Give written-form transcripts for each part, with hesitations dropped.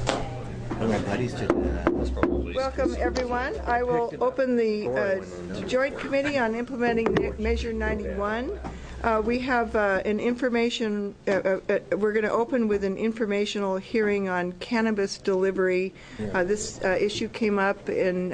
My buddies did that. Welcome, everyone. I will open the Joint Committee on Implementing Measure 91. We have an information, we're going to open with an informational hearing on cannabis delivery. This issue came up in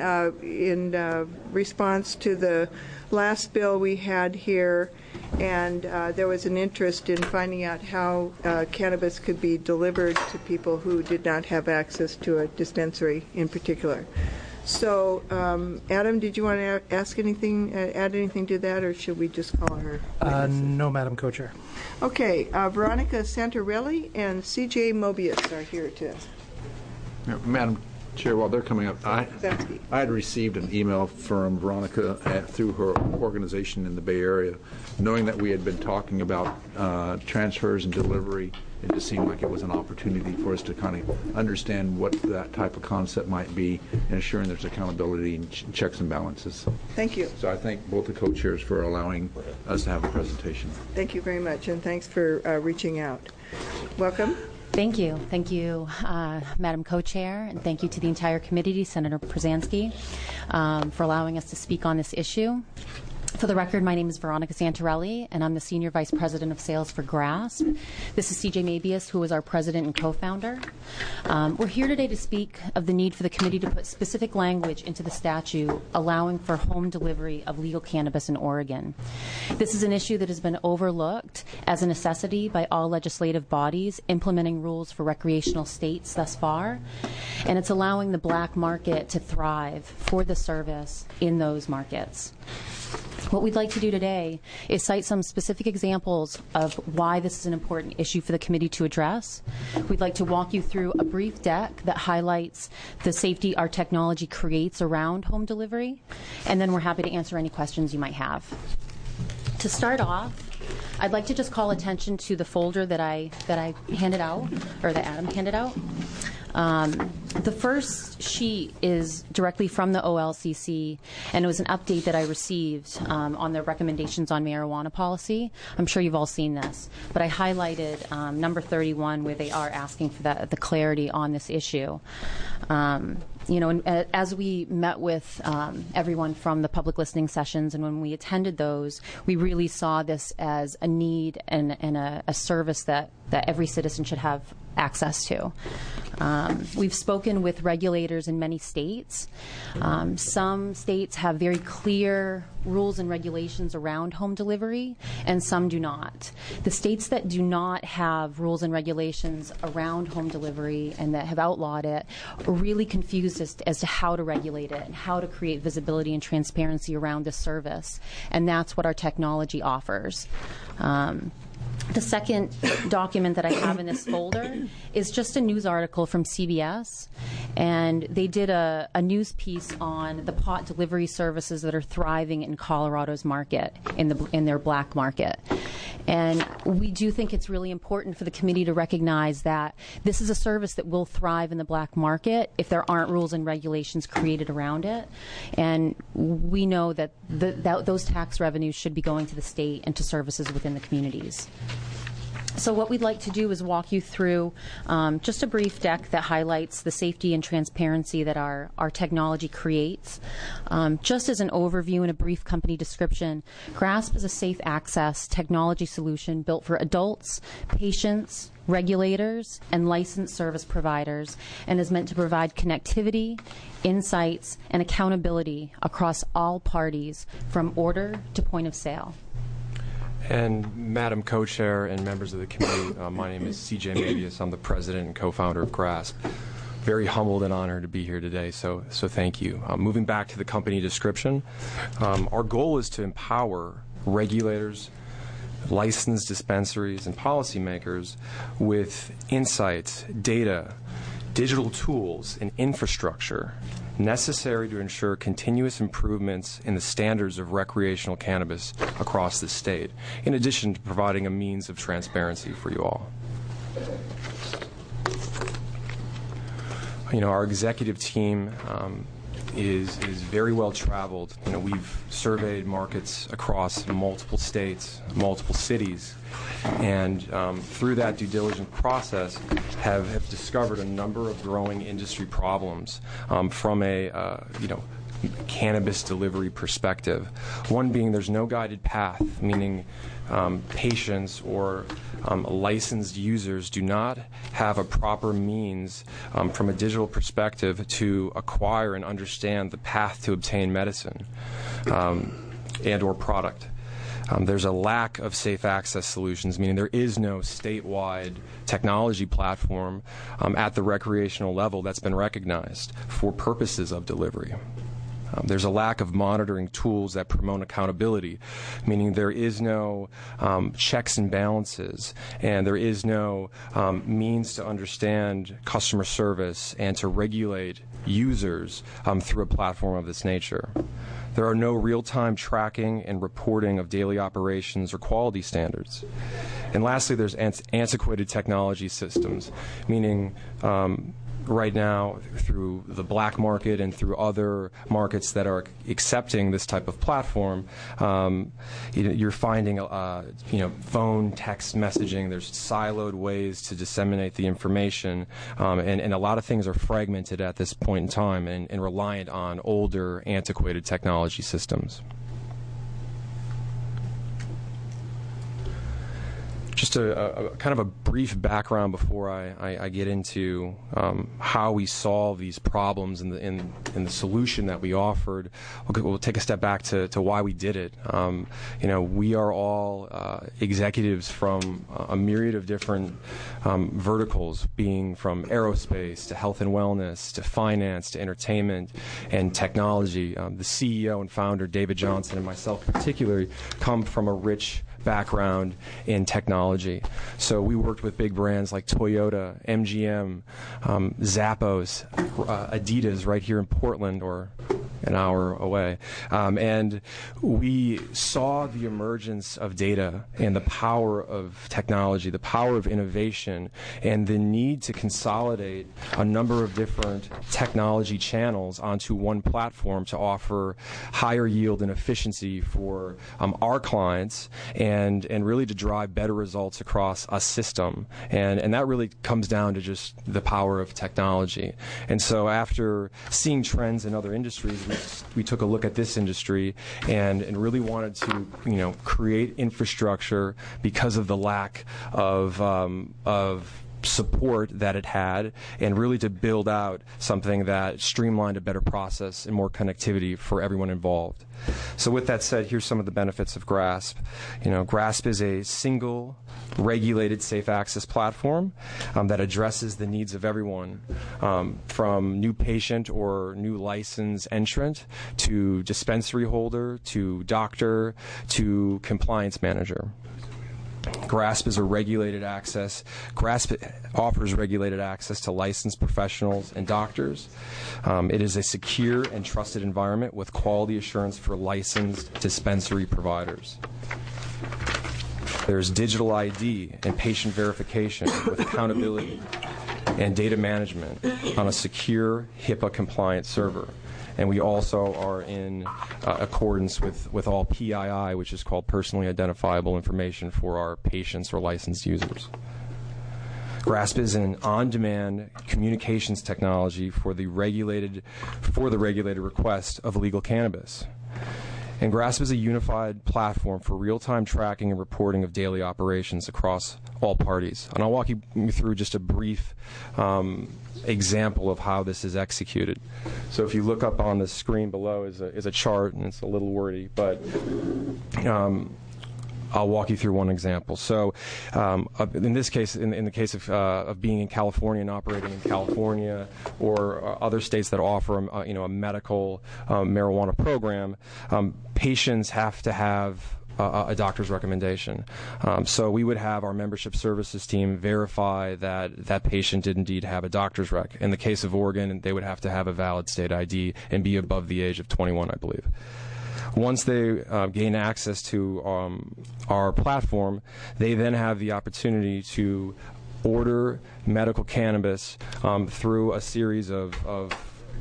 response to the last bill we had here, and there was an interest in finding out how cannabis could be delivered to people who did not have access to a dispensary in particular. So, Adam, did you want to ask anything, add anything to that, or should we just call her? No, Madam Co-Chair. Okay, Veronica Santarelli and C.J. Mobius are here to. Yeah, Madam Chair, while they're coming up, I had received an email from Veronica through her organization in the Bay Area, knowing that we had been talking about transfers and delivery. It just seemed like it was an opportunity for us to kind of understand what that type of concept might be and ensuring there's accountability and checks and balances. Thank you. So I thank both the co-chairs for allowing us to have a presentation. Thank you very much, and thanks for reaching out. Welcome. Thank you. Thank you, Madam Co-Chair, and thank you to the entire committee, Senator Przansky, for allowing us to speak on this issue. For the record, my name is Veronica Santarelli, and I'm the Senior Vice President of Sales for GRASP. This is C.J. Mobius, who is our President and co-founder. We're here today to speak of the need for the committee to put specific language into the statute allowing for home delivery of legal cannabis in Oregon. This is an issue that has been overlooked as a necessity by all legislative bodies implementing rules for recreational states thus far, and it's allowing the black market to thrive for the service in those markets. What we'd like to do today is cite some specific examples of why this is an important issue for the committee to address. We'd like to walk you through a brief deck that highlights the safety our technology creates around home delivery, and then we're happy to answer any questions you might have. To start off, I'd like to just call attention to the folder that I handed out, or that Adam handed out. The first sheet is directly from the OLCC, and it was an update that I received on their recommendations on marijuana policy. I'm sure you've all seen this, but I highlighted number 31 where they are asking for the clarity on this issue. You know, and as we met with everyone from the public listening sessions, and when we attended those, we really saw this as a need and a service that every citizen should have access to. We've spoken with regulators in many states. Some states have very clear rules and regulations around home delivery, and some do not. The states that do not have rules and regulations around home delivery and that have outlawed it are really confused as to how to regulate it and how to create visibility and transparency around this service, and that's what our technology offers. The second document that I have in this folder is just a news article from CBS, and they did a news piece on the pot delivery services that are thriving in Colorado's market, in their black market. And we do think it's really important for the committee to recognize that this is a service that will thrive in the black market if there aren't rules and regulations created around it. And we know that those tax revenues should be going to the state and to services within the communities. So what we'd like to do is walk you through just a brief deck that highlights the safety and transparency that our technology creates. Just as an overview and a brief company description, GRASP is a safe access technology solution built for adults, patients, regulators, and licensed service providers, and is meant to provide connectivity, insights, and accountability across all parties from order to point of sale. And Madam Co-Chair and members of the committee, my name is C.J. Mobius. I'm the president and co-founder of GRASP. Very humbled and honored to be here today, so thank you. Moving back to the company description, our goal is to empower regulators, licensed dispensaries, and policymakers with insights, data, digital tools, and infrastructure necessary to ensure continuous improvements in the standards of recreational cannabis across the state, in addition to providing a means of transparency for you all. You know, our executive team is very well traveled. We've surveyed markets across multiple states, multiple cities, and through that due diligence process have discovered a number of growing industry problems from a cannabis delivery perspective. One being there's no guided path, meaning patients or licensed users do not have a proper means from a digital perspective to acquire and understand the path to obtain medicine and or product. There's a lack of safe access solutions, meaning there is no statewide technology platform at the recreational level that's been recognized for purposes of delivery. There's a lack of monitoring tools that promote accountability, meaning there is no checks and balances, and there is no means to understand customer service and to regulate users through a platform of this nature. There are no real-time tracking and reporting of daily operations or quality standards. And lastly, there's antiquated technology systems, meaning right now through the black market and through other markets that are accepting this type of platform, you're finding phone text messaging. There's siloed ways to disseminate the information, and a lot of things are fragmented at this point in time and reliant on older, antiquated technology systems. Just a kind of a brief background before I get into how we solve these problems and the solution that we offered. We'll take a step back to why we did it. We are all executives from a myriad of different verticals, being from aerospace to health and wellness to finance to entertainment and technology. The CEO and founder, David Johnson, and myself particularly, come from a rich background in technology. So we worked with big brands like Toyota, MGM, Zappos, Adidas right here in Portland, or an hour away. And we saw the emergence of data and the power of technology, the power of innovation, and the need to consolidate a number of different technology channels onto one platform to offer higher yield and efficiency for our clients and really to drive better results across a system. And that really comes down to just the power of technology. And so after seeing trends in other industries, we took a look at this industry and really wanted to create infrastructure because of the lack of support that it had, and really to build out something that streamlined a better process and more connectivity for everyone involved. So with that said, here's some of the benefits of GRASP. GRASP is a single regulated safe access platform that addresses the needs of everyone, from new patient or new license entrant to dispensary holder to doctor to compliance manager. GRASP is a regulated access. GRASP offers regulated access to licensed professionals and doctors. It is a secure and trusted environment with quality assurance for licensed dispensary providers. There's digital ID and patient verification with accountability and data management on a secure HIPAA-compliant server. And we also are in accordance with all PII, which is called personally identifiable information for our patients or licensed users. GRASP is an on-demand communications technology for the regulated request of legal cannabis. And GRASP is a unified platform for real-time tracking and reporting of daily operations across all parties. And I'll walk you through just a brief example of how this is executed. So if you look up on the screen below is a chart, and it's a little wordy, but I'll walk you through one example. So in this case, in the case of being in California and operating in California or other states that offer a medical marijuana program, patients have to have a doctor's recommendation. So we would have our membership services team verify that that patient did indeed have a doctor's rec. In the case of Oregon, they would have to have a valid state ID and be above the age of 21, I believe. Once they gain access to our platform, they then have the opportunity to order medical cannabis through a series of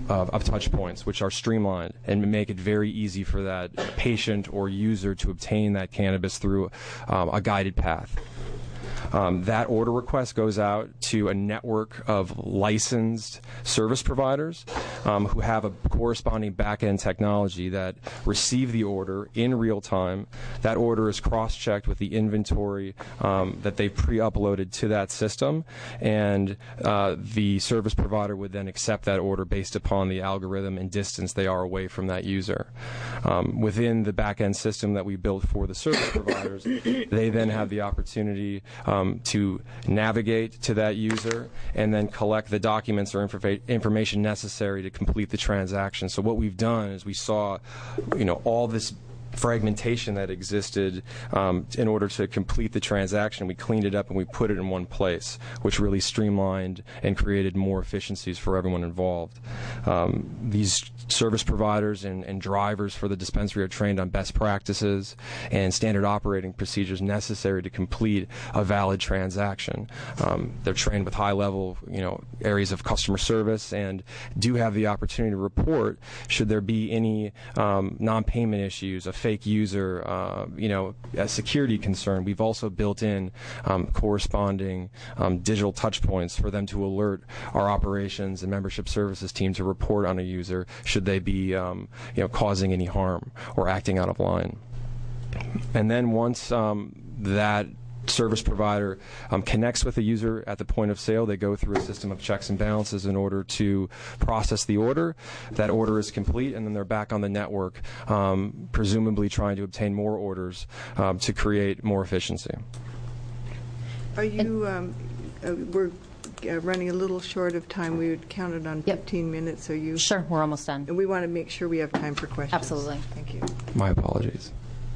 of touch points, which are streamlined and make it very easy for that patient or user to obtain that cannabis through a guided path. That order request goes out to a network of licensed service providers who have a corresponding back-end technology that receive the order in real time. That order is cross-checked with the inventory that they've pre-uploaded to that system, and the service provider would then accept that order based upon the algorithm and distance they are away from that user. Within the back-end system that we built for the service providers, they then have the opportunity to navigate to that user and then collect the documents or information necessary to complete the transaction. So what we've done is we saw, all this fragmentation that existed in order to complete the transaction. We cleaned it up and we put it in one place, which really streamlined and created more efficiencies for everyone involved. These service providers and drivers for the dispensary are trained on best practices and standard operating procedures necessary to complete a valid transaction. They're trained with high-level, areas of customer service and do have the opportunity to report should there be any non-payment issues, a fake user, a security concern. We've also built in corresponding digital touch points for them to alert our operations and membership services team to report on a user should they be causing any harm or acting out of line. And then once that service provider connects with the user at the point of sale, they go through a system of checks and balances in order to process the order. That order is complete, and then they're back on the network, presumably trying to obtain more orders to create more efficiency. Are you, we're running a little short of time. We would count it on 15 minutes, so you... Sure, we're almost done. And we want to make sure we have time for questions. Absolutely. Thank you. My apologies.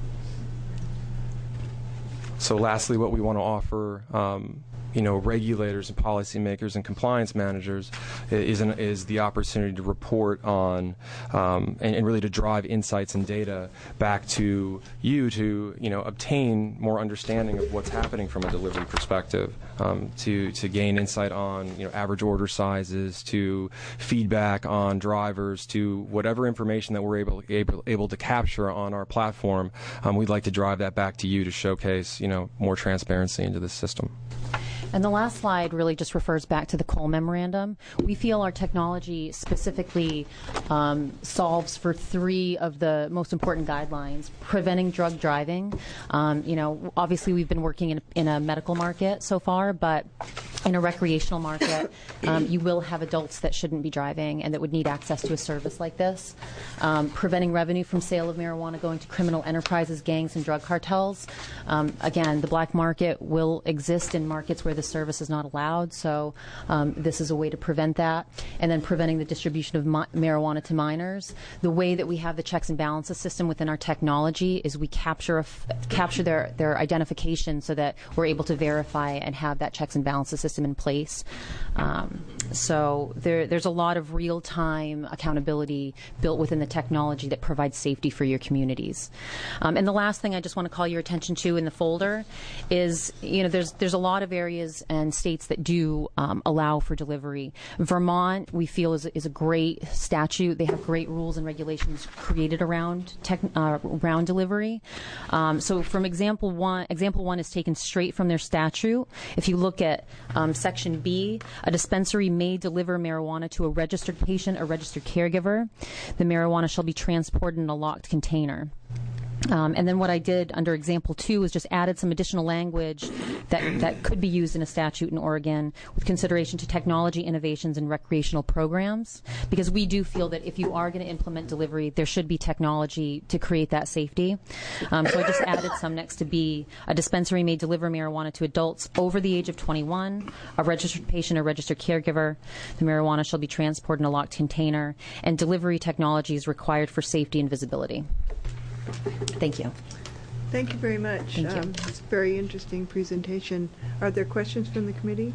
So lastly, what we want to offer, regulators and policymakers and compliance managers is the opportunity to report on and really to drive insights and data back to you to obtain more understanding of what's happening from a delivery perspective, to gain insight on average order sizes, to feedback on drivers, to whatever information that we're able to capture on our platform. We'd like to drive that back to you to showcase more transparency into the system. And the last slide really just refers back to the Cole Memorandum. We feel our technology specifically solves for 3 of the most important guidelines: preventing drug driving. Obviously we've been working in a medical market so far, but in a recreational market, you will have adults that shouldn't be driving and that would need access to a service like this. Preventing revenue from sale of marijuana going to criminal enterprises, gangs, and drug cartels. Again, the black market will exist in markets where the service is not allowed, so this is a way to prevent that. And then preventing the distribution of marijuana to minors. The way that we have the checks and balances system within our technology is we capture their identification so that we're able to verify and have that checks and balances system in place. So there's a lot of real-time accountability built within the technology that provides safety for your communities. And the last thing I just want to call your attention to in the folder is, there's a lot of areas and states that do allow for delivery. Vermont, we feel, is a great statute. They have great rules and regulations created around delivery. So from example one is taken straight from their statute. If you look at Section B, a dispensary may deliver marijuana to a registered patient or registered caregiver. The marijuana shall be transported in a locked container. And then what I did under example 2 is just added some additional language that could be used in a statute in Oregon with consideration to technology innovations and recreational programs, because we do feel that if you are going to implement delivery, there should be technology to create that safety. So I just added some next to B. A dispensary may deliver marijuana to adults over the age of 21, a registered patient or registered caregiver. The marijuana shall be transported in a locked container, and delivery technology is required for safety and visibility. Thank you. Thank you very much. Thank you. It's a very interesting presentation. Are there questions from the committee?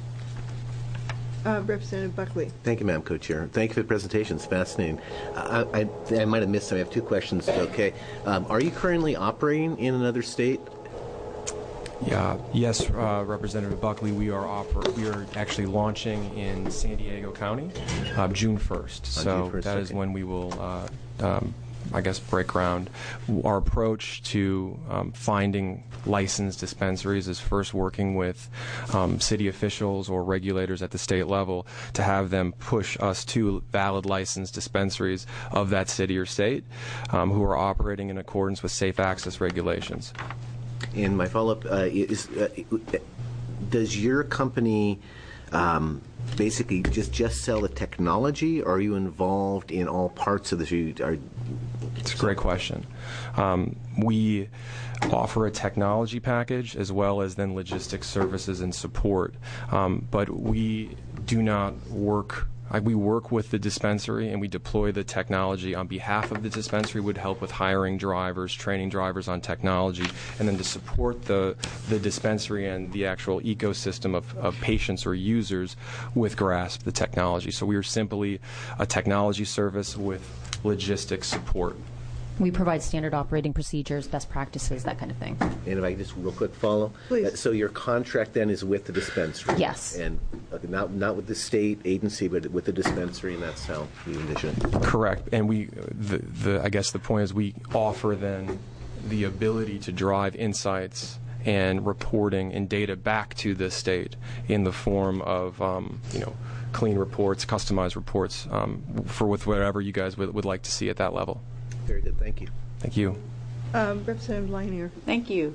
Representative Buckley. Thank you, Madam Co-Chair. Thank you for the presentation. It's fascinating. I might have missed some. I have 2 questions. Okay. Are you currently operating in another state? Yes, Representative Buckley, we are actually launching in San Diego County June 1st. So that is when we will, break ground. Our approach to finding licensed dispensaries is first working with city officials or regulators at the state level to have them push us to valid licensed dispensaries of that city or state who are operating in accordance with safe access regulations. And my follow-up is, does your company basically just sell the technology, or are you involved in all parts of this? It's a great question. We offer a technology package as well as then logistics services and support, but we do not work. We work with the dispensary and we deploy the technology on behalf of the dispensary, would help with hiring drivers, training drivers on technology, and then to support the dispensary and the actual ecosystem of patients or users with GRASP, the technology. So we are simply a technology service with logistics support. We provide standard operating procedures, best practices, that kind of thing. And if I just real quick follow? Please. So your contract then is with the dispensary? Yes. And not with the state agency, but with the dispensary, and that's how you envision it? Correct. And I guess the point is we offer then the ability to drive insights and reporting and data back to the state in the form of, clean reports, customized reports with whatever you guys would like to see at that level. Very good. Thank you. Thank you. Representative Lanier. Thank you.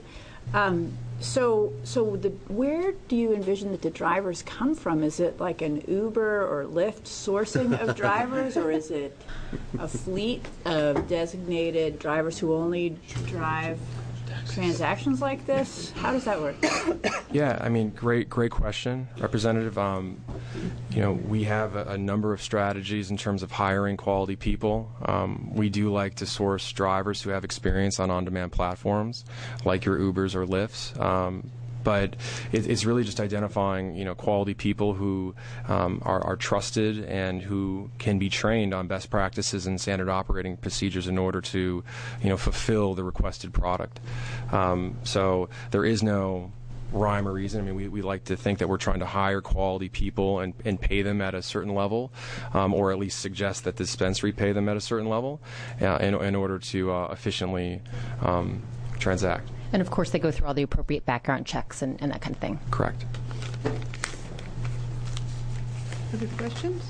Where do you envision that the drivers come from? Is it like an Uber or Lyft sourcing of drivers, or is it a fleet of designated drivers who only drive transactions like this? How does that work? Yeah, I mean, great question, Representative. We have a number of strategies in terms of hiring quality people. We do like to source drivers who have experience on on-demand platforms, like your Ubers or Lyfts. But it's really just identifying, quality people who are trusted and who can be trained on best practices and standard operating procedures in order to, fulfill the requested product. So there is no rhyme or reason. I mean, we like to think that we're trying to hire quality people and pay them at a certain level, or at least suggest that the dispensary pay them at a certain level in order to efficiently transact. And of course, they go through all the appropriate background checks and that kind of thing. Correct. Other questions?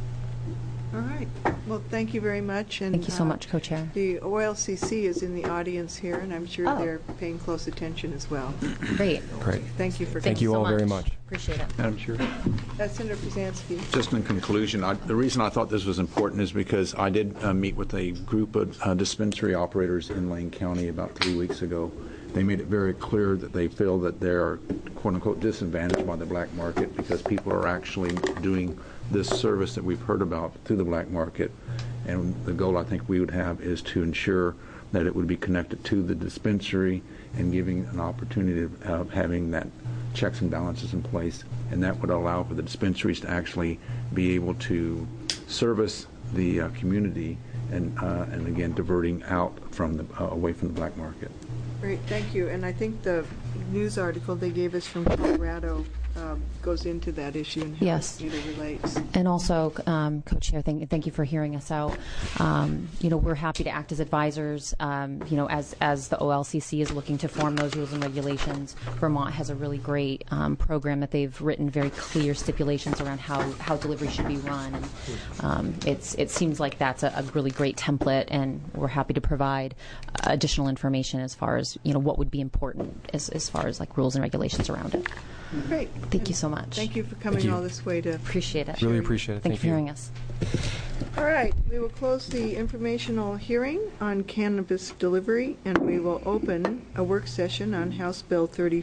All right. Well, thank you very much. And thank you so much, Co-Chair. The OLCC is in the audience here, and I'm sure they're paying close attention as well. Great. Thank you for coming. Thank you all very much. Appreciate it. Madam Chair. Senator Brzezinski. Just in conclusion, the reason I thought this was important is because I did meet with a group of dispensary operators in Lane County about 3 weeks ago. They made it very clear that they feel that they are, quote-unquote, disadvantaged by the black market because people are actually doing this service that we've heard about through the black market. And the goal I think we would have is to ensure that it would be connected to the dispensary and giving an opportunity of having that checks and balances in place. And that would allow for the dispensaries to actually be able to service the community and again, diverting out from away from the black market. Great, thank you. And I think the news article they gave us from Colorado goes into that issue and how it relates. And also, Co-Chair, thank you for hearing us out. We're happy to act as advisors. As the OLCC is looking to form those rules and regulations, Vermont has a really great program that they've written very clear stipulations around how delivery should be run. And it seems like that's a really great template, and we're happy to provide additional information as far as what would be important as far as like rules and regulations around it. Great. Thank you so much. Thank you for coming all this way to appreciate it. Really appreciate it. Thank you for hearing us. All right, we will close the informational hearing on cannabis delivery, and we will open a work session on House Bill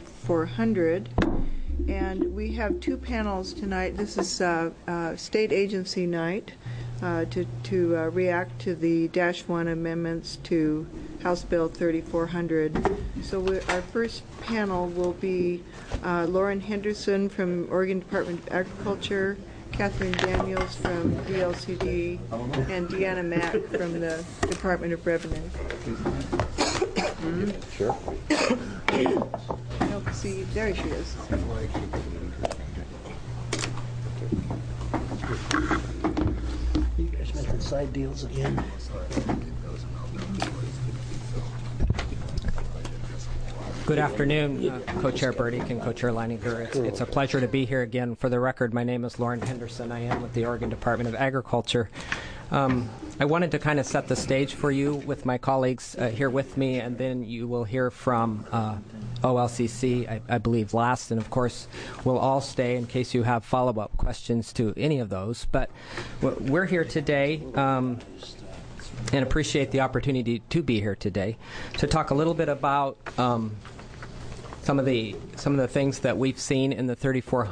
3400. And we have two panels tonight. This is state agency night to react to the -1 amendments to House Bill 3400. So our first panel will be Lauren Henderson from Oregon Department of Agriculture, Catherine Daniels from DLCD, and Deanna Mack from the Department of Revenue. Sure. Nope, see, there she is. You guys mentioned side deals again. Good afternoon, Co-Chair Burdick and Co-Chair Leininger. It's a pleasure to be here again. For the record, my name is Lauren Henderson. I am with the Oregon Department of Agriculture. I wanted to kind of set the stage for you with my colleagues here with me, and then you will hear from OLCC, I believe, last. And, of course, we'll all stay in case you have follow-up questions to any of those. But we're here today and appreciate the opportunity to be here today to talk a little bit about some of the things that we've seen in the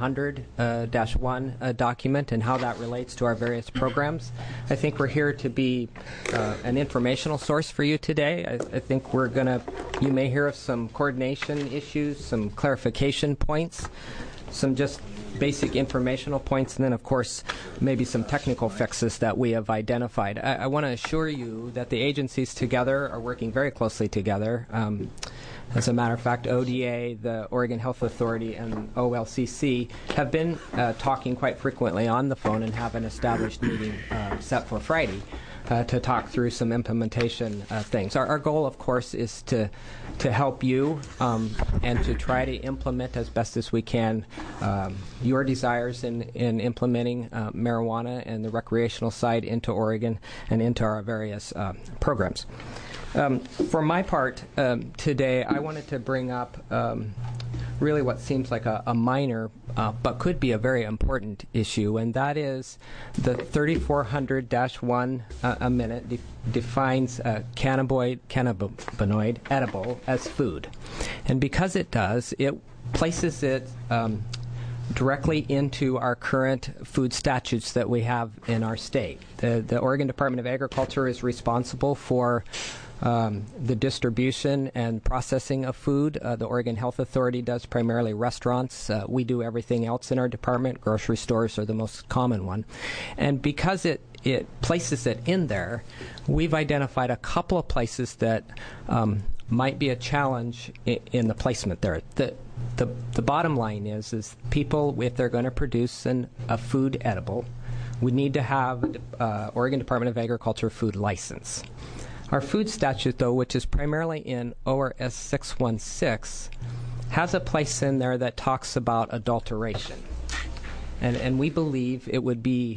3400-1 document and how that relates to our various programs. I think we're here to be an informational source for you today. I think you may hear of some coordination issues, some clarification points, some just basic informational points, and then, of course, maybe some technical fixes that we have identified. I want to assure you that the agencies together are working very closely together. As a matter of fact, ODA, the Oregon Health Authority, and OLCC have been talking quite frequently on the phone and have an established meeting set for Friday to talk through some implementation things. Our goal, of course, is to help you and to try to implement as best as we can your desires in implementing marijuana and the recreational side into Oregon and into our various programs. For my part, today I wanted to bring up really what seems like a minor but could be a very important issue, and that is the 3400-1 amendment defines cannabinoid edible as food. And because it does, it places it directly into our current food statutes that we have in our state. The Oregon Department of Agriculture is responsible for the distribution and processing of food. The Oregon Health Authority does primarily restaurants. We do everything else in our department. Grocery stores are the most common one. And because it places it in there, we've identified a couple of places that might be a challenge in the placement there. The bottom line is people, if they're going to produce a food edible, we need to have Oregon Department of Agriculture food license. Our food statute, though, which is primarily in ORS 616, has a place in there that talks about adulteration. And we believe it would be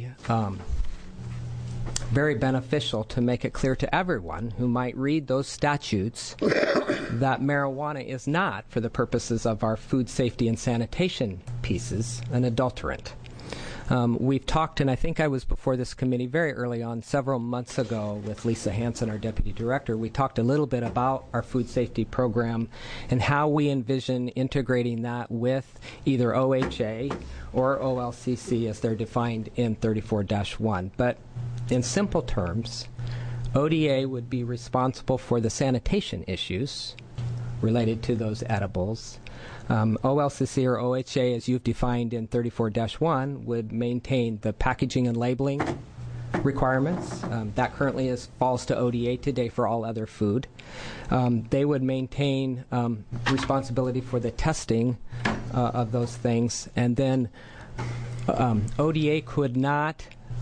very beneficial to make it clear to everyone who might read those statutes that marijuana is not, for the purposes of our food safety and sanitation pieces, an adulterant. We've talked, and I think I was before this committee very early on, several months ago, with Lisa Hansen, our Deputy Director. We talked a little bit about our food safety program and how we envision integrating that with either OHA or OLCC as they're defined in 34-1. But in simple terms, ODA would be responsible for the sanitation issues related to those edibles. OLCC or OHA, as you've defined in 34-1, would maintain the packaging and labeling requirements. That currently falls to ODA today for all other food. They would maintain responsibility for the testing of those things. And then ODA could not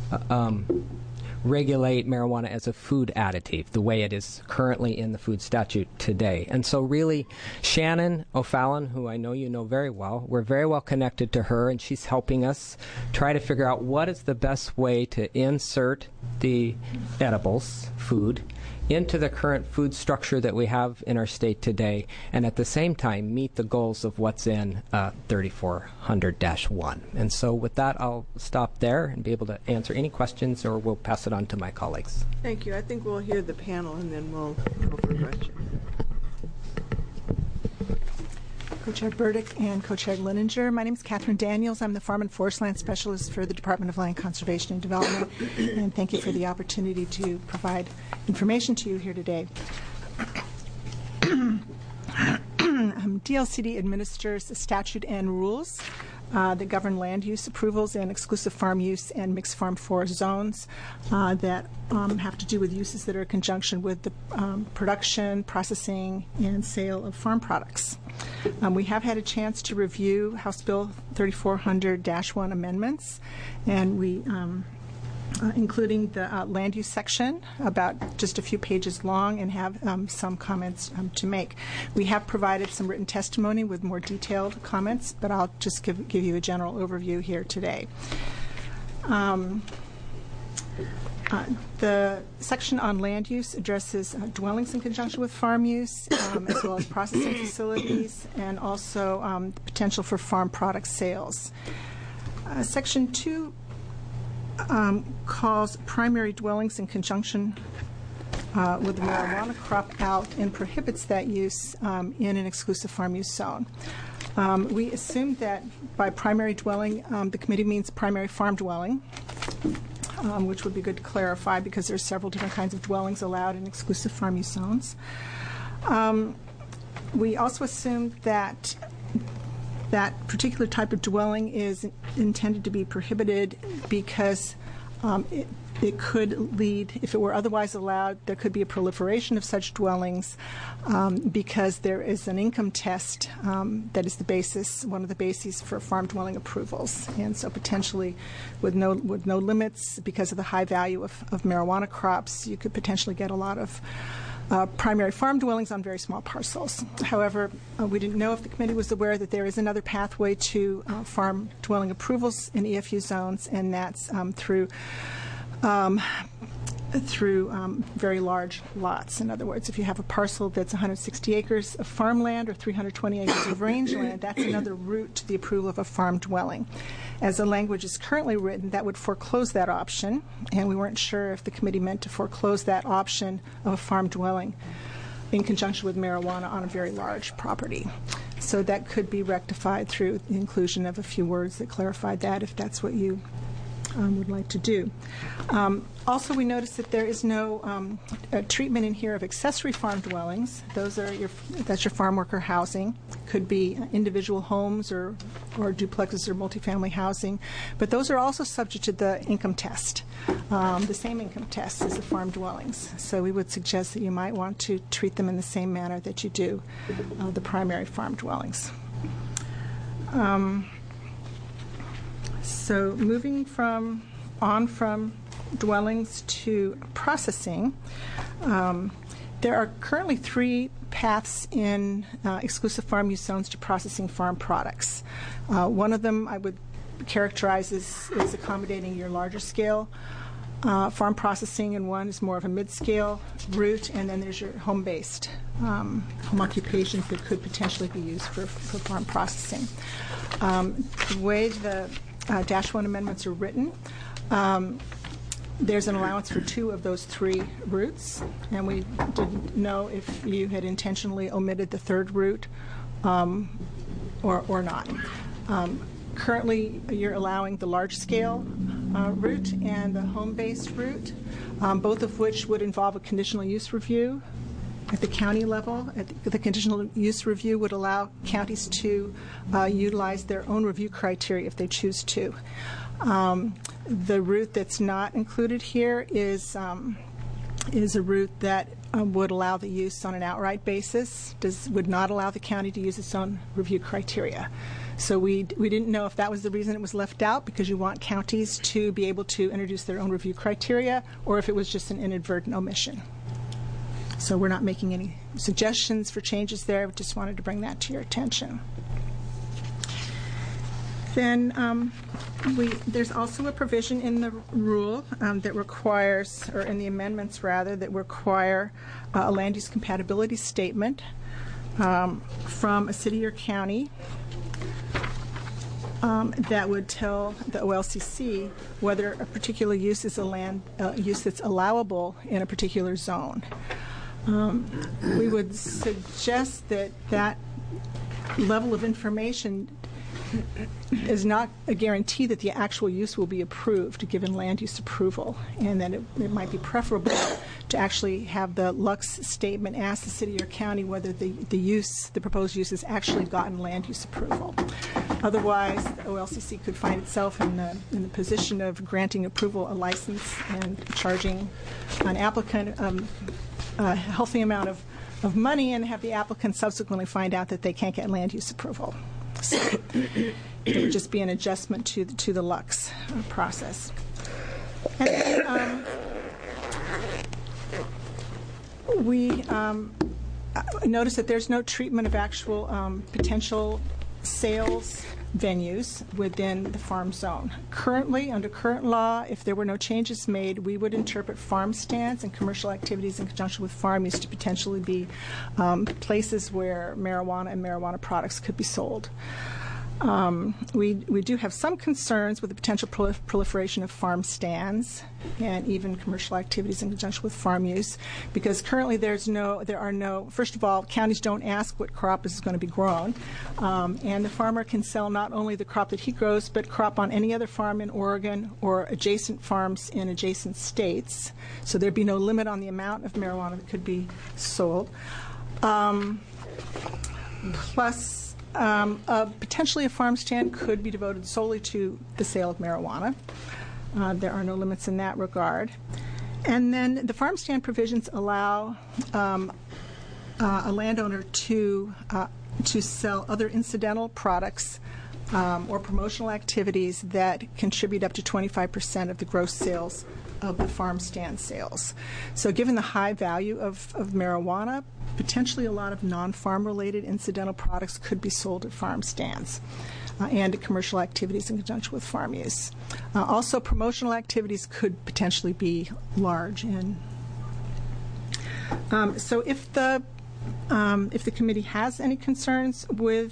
regulate marijuana as a food additive the way it is currently in the food statute today. And so really, Shannon O'Fallon, who I know you know very well, we're very well connected to her, and she's helping us try to figure out what is the best way to insert the edibles, food, into the current food structure that we have in our state today, and at the same time meet the goals of what's in 3400-1. And so with that, I'll stop there and be able to answer any questions, or we'll pass it on to my colleagues. Thank you. I think we'll hear the panel, and then we'll go for questions. Co-Chair Burdick and Co-Chair Leininger. My name is Catherine Daniels. I'm the Farm and Forest Land Specialist for the Department of Land Conservation and Development, and thank you for the opportunity to provide information to you here today. DLCD administers the statute and rules that govern land use approvals and exclusive farm use and mixed farm forest zones that have to do with uses that are in conjunction with the production, processing, and sale of farm products. We have had a chance to review House Bill 3400-1 amendments, and we including the land use section, about just a few pages long, and have some comments to make. We have provided some written testimony with more detailed comments, but I'll just give you a general overview here today. The section on land use addresses dwellings in conjunction with farm use, as well as processing facilities, and also the potential for farm product sales. Section 2 calls primary dwellings in conjunction with the marijuana crop out and prohibits that use in an exclusive farm use zone. We assume that by primary dwelling, the committee means primary farm dwelling, which would be good to clarify because there are several different kinds of dwellings allowed in exclusive farm use zones. We also assume that that particular type of dwelling is intended to be prohibited because it could lead, if it were otherwise allowed, there could be a proliferation of such dwellings because there is an income test that is the basis, one of the bases for farm dwelling approvals. And so potentially with no limits, because of the high value of marijuana crops, you could potentially get a lot of primary farm dwellings on very small parcels. However, we didn't know if the committee was aware that there is another pathway to farm dwelling approvals in EFU zones, and that's through very large lots. In other words, if you have a parcel that's 160 acres of farmland or 320 acres of rangeland, that's another route to the approval of a farm dwelling. As the language is currently written, that would foreclose that option, and we weren't sure if the committee meant to foreclose that option of a farm dwelling in conjunction with marijuana on a very large property. So that could be rectified through the inclusion of a few words that clarified that, if that's what you would like to do. Also, we noticed that there is no treatment in here of accessory farm dwellings. That's your farm worker housing. Could be individual homes or duplexes or multifamily housing. But those are also subject to the income test, the same income test as the farm dwellings. So we would suggest that you might want to treat them in the same manner that you do the primary farm dwellings. So moving from dwellings to processing, there are currently 3 paths in exclusive farm use zones to processing farm products. One of them I would characterize as accommodating your larger scale farm processing, and one is more of a mid-scale route, and then there's your home-based home occupations that could potentially be used for farm processing. The way the Dash 1 amendments are written, there's an allowance for 2 of those 3 routes, and we didn't know if you had intentionally omitted the 3rd route or not. Currently, you're allowing the large-scale route and the home-based route, both of which would involve a conditional use review at the county level. The conditional use review would allow counties to utilize their own review criteria if they choose to. The route that's not included here is a route that would allow the use on an outright basis, would not allow the county to use its own review criteria. So we didn't know if that was the reason it was left out, because you want counties to be able to introduce their own review criteria, or if it was just an inadvertent omission. So we're not making any suggestions for changes there. We just wanted to bring that to your attention. Then there's also a provision in the rule that requires, or in the amendments rather, that require a land use compatibility statement from a city or county that would tell the OLCC whether a particular use is a land use that's allowable in a particular zone. We would suggest that that level of information is not a guarantee that the actual use will be approved given land use approval, and that it might be preferable to actually have the Lux statement ask the city or county whether the proposed use has actually gotten land use approval. Otherwise, the OLCC could find itself in the position of granting approval a license and charging an applicant a healthy amount of money, and have the applicant subsequently find out that they can't get land use approval. So it would just be an adjustment to the Lux process. And then, we notice that there's no treatment of actual potential sales venues within the farm zone. Currently, under current law, if there were no changes made, we would interpret farm stands and commercial activities in conjunction with farm use to potentially be places where marijuana and marijuana products could be sold. We do have some concerns with the potential proliferation of farm stands and even commercial activities in conjunction with farm use, because currently there are no, first of all, counties don't ask what crop is going to be grown, and the farmer can sell not only the crop that he grows, but crop on any other farm in Oregon or adjacent farms in adjacent states, so there'd be no limit on the amount of marijuana that could be sold. Plus, potentially a farm stand could be devoted solely to the sale of marijuana. There are no limits in that regard. And then the farm stand provisions allow a landowner to sell other incidental products or promotional activities that contribute up to 25% of the gross sales of the farm stand sales. So given the high value of marijuana, potentially a lot of non-farm related incidental products could be sold at farm stands and at commercial activities in conjunction with farm use. Also, promotional activities could potentially be large. And so if the committee has any concerns with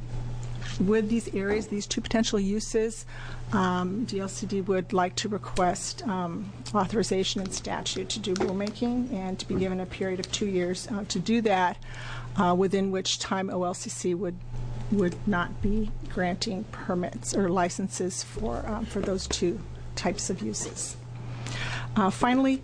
these areas, these two potential uses, DLCD would like to request authorization in statute to do rulemaking and to be given a period of 2 years to do that, within which time OLCC would not be granting permits or licenses for those two types of uses. Finally,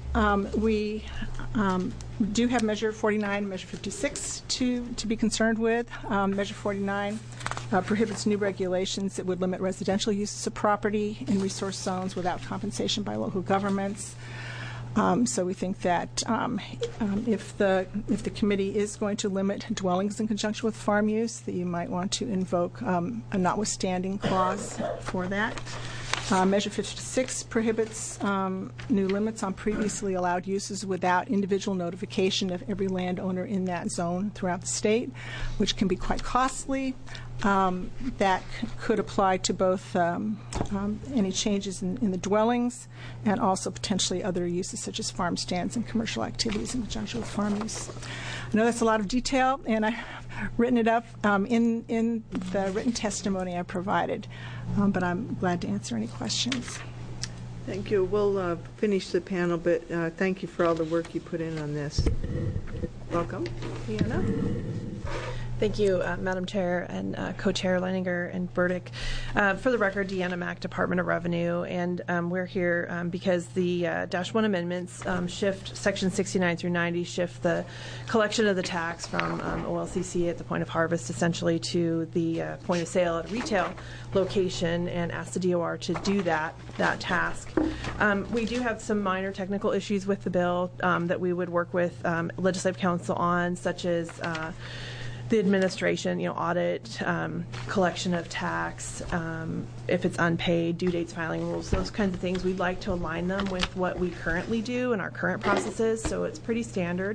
we do have Measure 49 and Measure 56 to be concerned with. Measure 49 prohibits new regulations that would limit residential uses of property in resource zones without compensation by local governments. So we think that if the committee is going to limit dwellings in conjunction with farm use, that you might want to invoke a notwithstanding clause for that. Measure 56 prohibits new limits on previously allowed uses without individual notification of every landowner in that zone throughout the state, which can be quite costly. That could apply to both any changes in the dwellings and also potentially other uses such as farm stands and commercial activities in conjunction with farm use. I know that's a lot of detail, and I've written it up in the written testimony I provided, but I'm glad to answer any questions. Thank you. We'll finish the panel, but thank you for all the work you put in on this. Welcome, Deanna. Thank you, Madam Chair and Co-Chair Leininger and Burdick. For the record, Deanna Mack, Department of Revenue, and we're here because the Dash 1 amendments shift Section 69 through 90, shift the collection of the tax from OLCC at the point of harvest essentially to the point of sale at a retail location, and ask the DOR to do that task. We do have some minor technical issues with the bill that we would work with Legislative Counsel on, such as the administration, audit, collection of tax, if it's unpaid, due dates, filing rules, those kinds of things. We'd like to align them with what we currently do in our current processes, so it's pretty standard.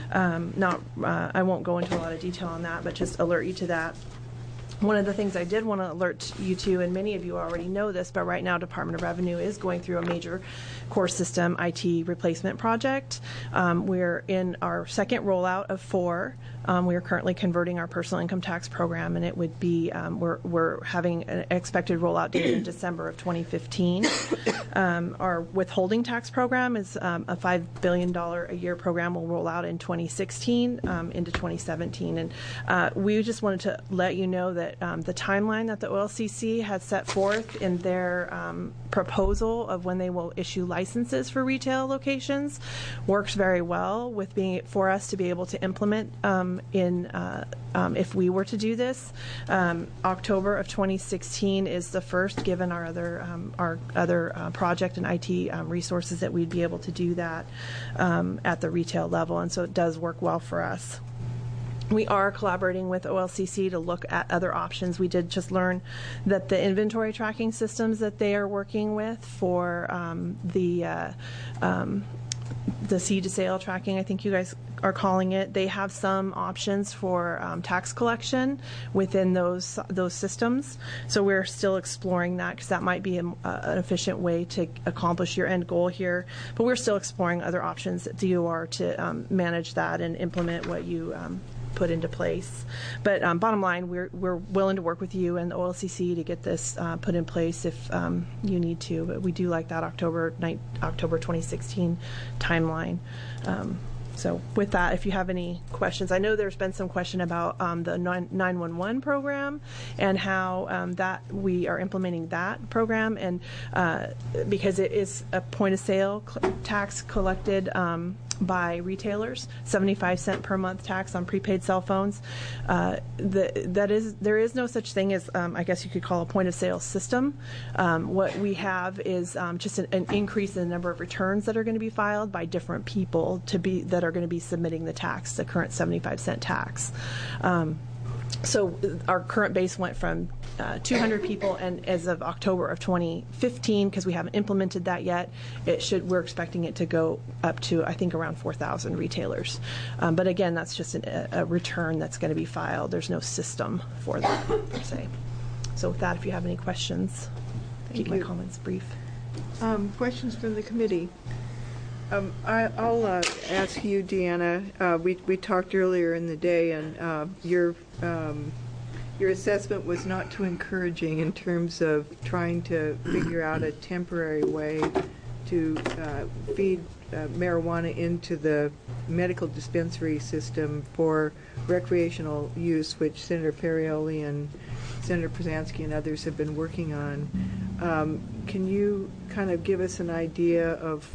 I won't go into a lot of detail on that, but just alert you to that. One of the things I did want to alert you to, and many of you already know this, but right now Department of Revenue is going through a major core system IT replacement project. We're in our second rollout of 4. We are currently converting our personal income tax program, and it would be, we're having an expected rollout date in December of 2015. Our withholding tax program is a $5 billion a year program. Will roll out in 2016 into 2017. And we just wanted to let you know that the timeline that the OLCC has set forth in their proposal of when they will issue licenses for retail locations works very well with for us to be able to implement if we were to do this. October of 2016 is the first, given our other project and IT resources, that we'd be able to do that at the retail level, and so it does work well for us. We are collaborating with OLCC to look at other options. We did just learn that the inventory tracking systems that they are working with for the seed to sale tracking, I think you guys are calling it, they have some options for tax collection within those systems. So we're still exploring that, because that might be an efficient way to accomplish your end goal here. But we're still exploring other options at DOR to manage that and implement what you put into place. But bottom line, we're willing to work with you and the OLCC to get this put in place if you need to. But we do like that October 2016 timeline. So with that, if you have any questions, I know there's been some question about the 911 program and how that we are implementing that program, and because it is a point of sale tax collected by retailers, 75-cent per month tax on prepaid cell phones. There is no such thing as, I guess you could call, a point of sale system. What we have is just an increase in the number of returns that are going to be filed by different people that are going to be submitting the tax, the current 75-cent tax. So our current base went from 200 people, and as of October of 2015, because we haven't implemented that yet, we're expecting it to go up to, I think, around 4,000 retailers. But again, that's just a return that's going to be filed. There's no system for that per se. So with that, if you have any questions, keep my comments brief. Questions from the committee? I'll ask you, Deanna. We talked earlier in the day, and your assessment was not too encouraging in terms of trying to figure out a temporary way to feed marijuana into the medical dispensary system for recreational use, which Senator Ferrioli and Senator Przansky and others have been working on. Can you kind of give us an idea of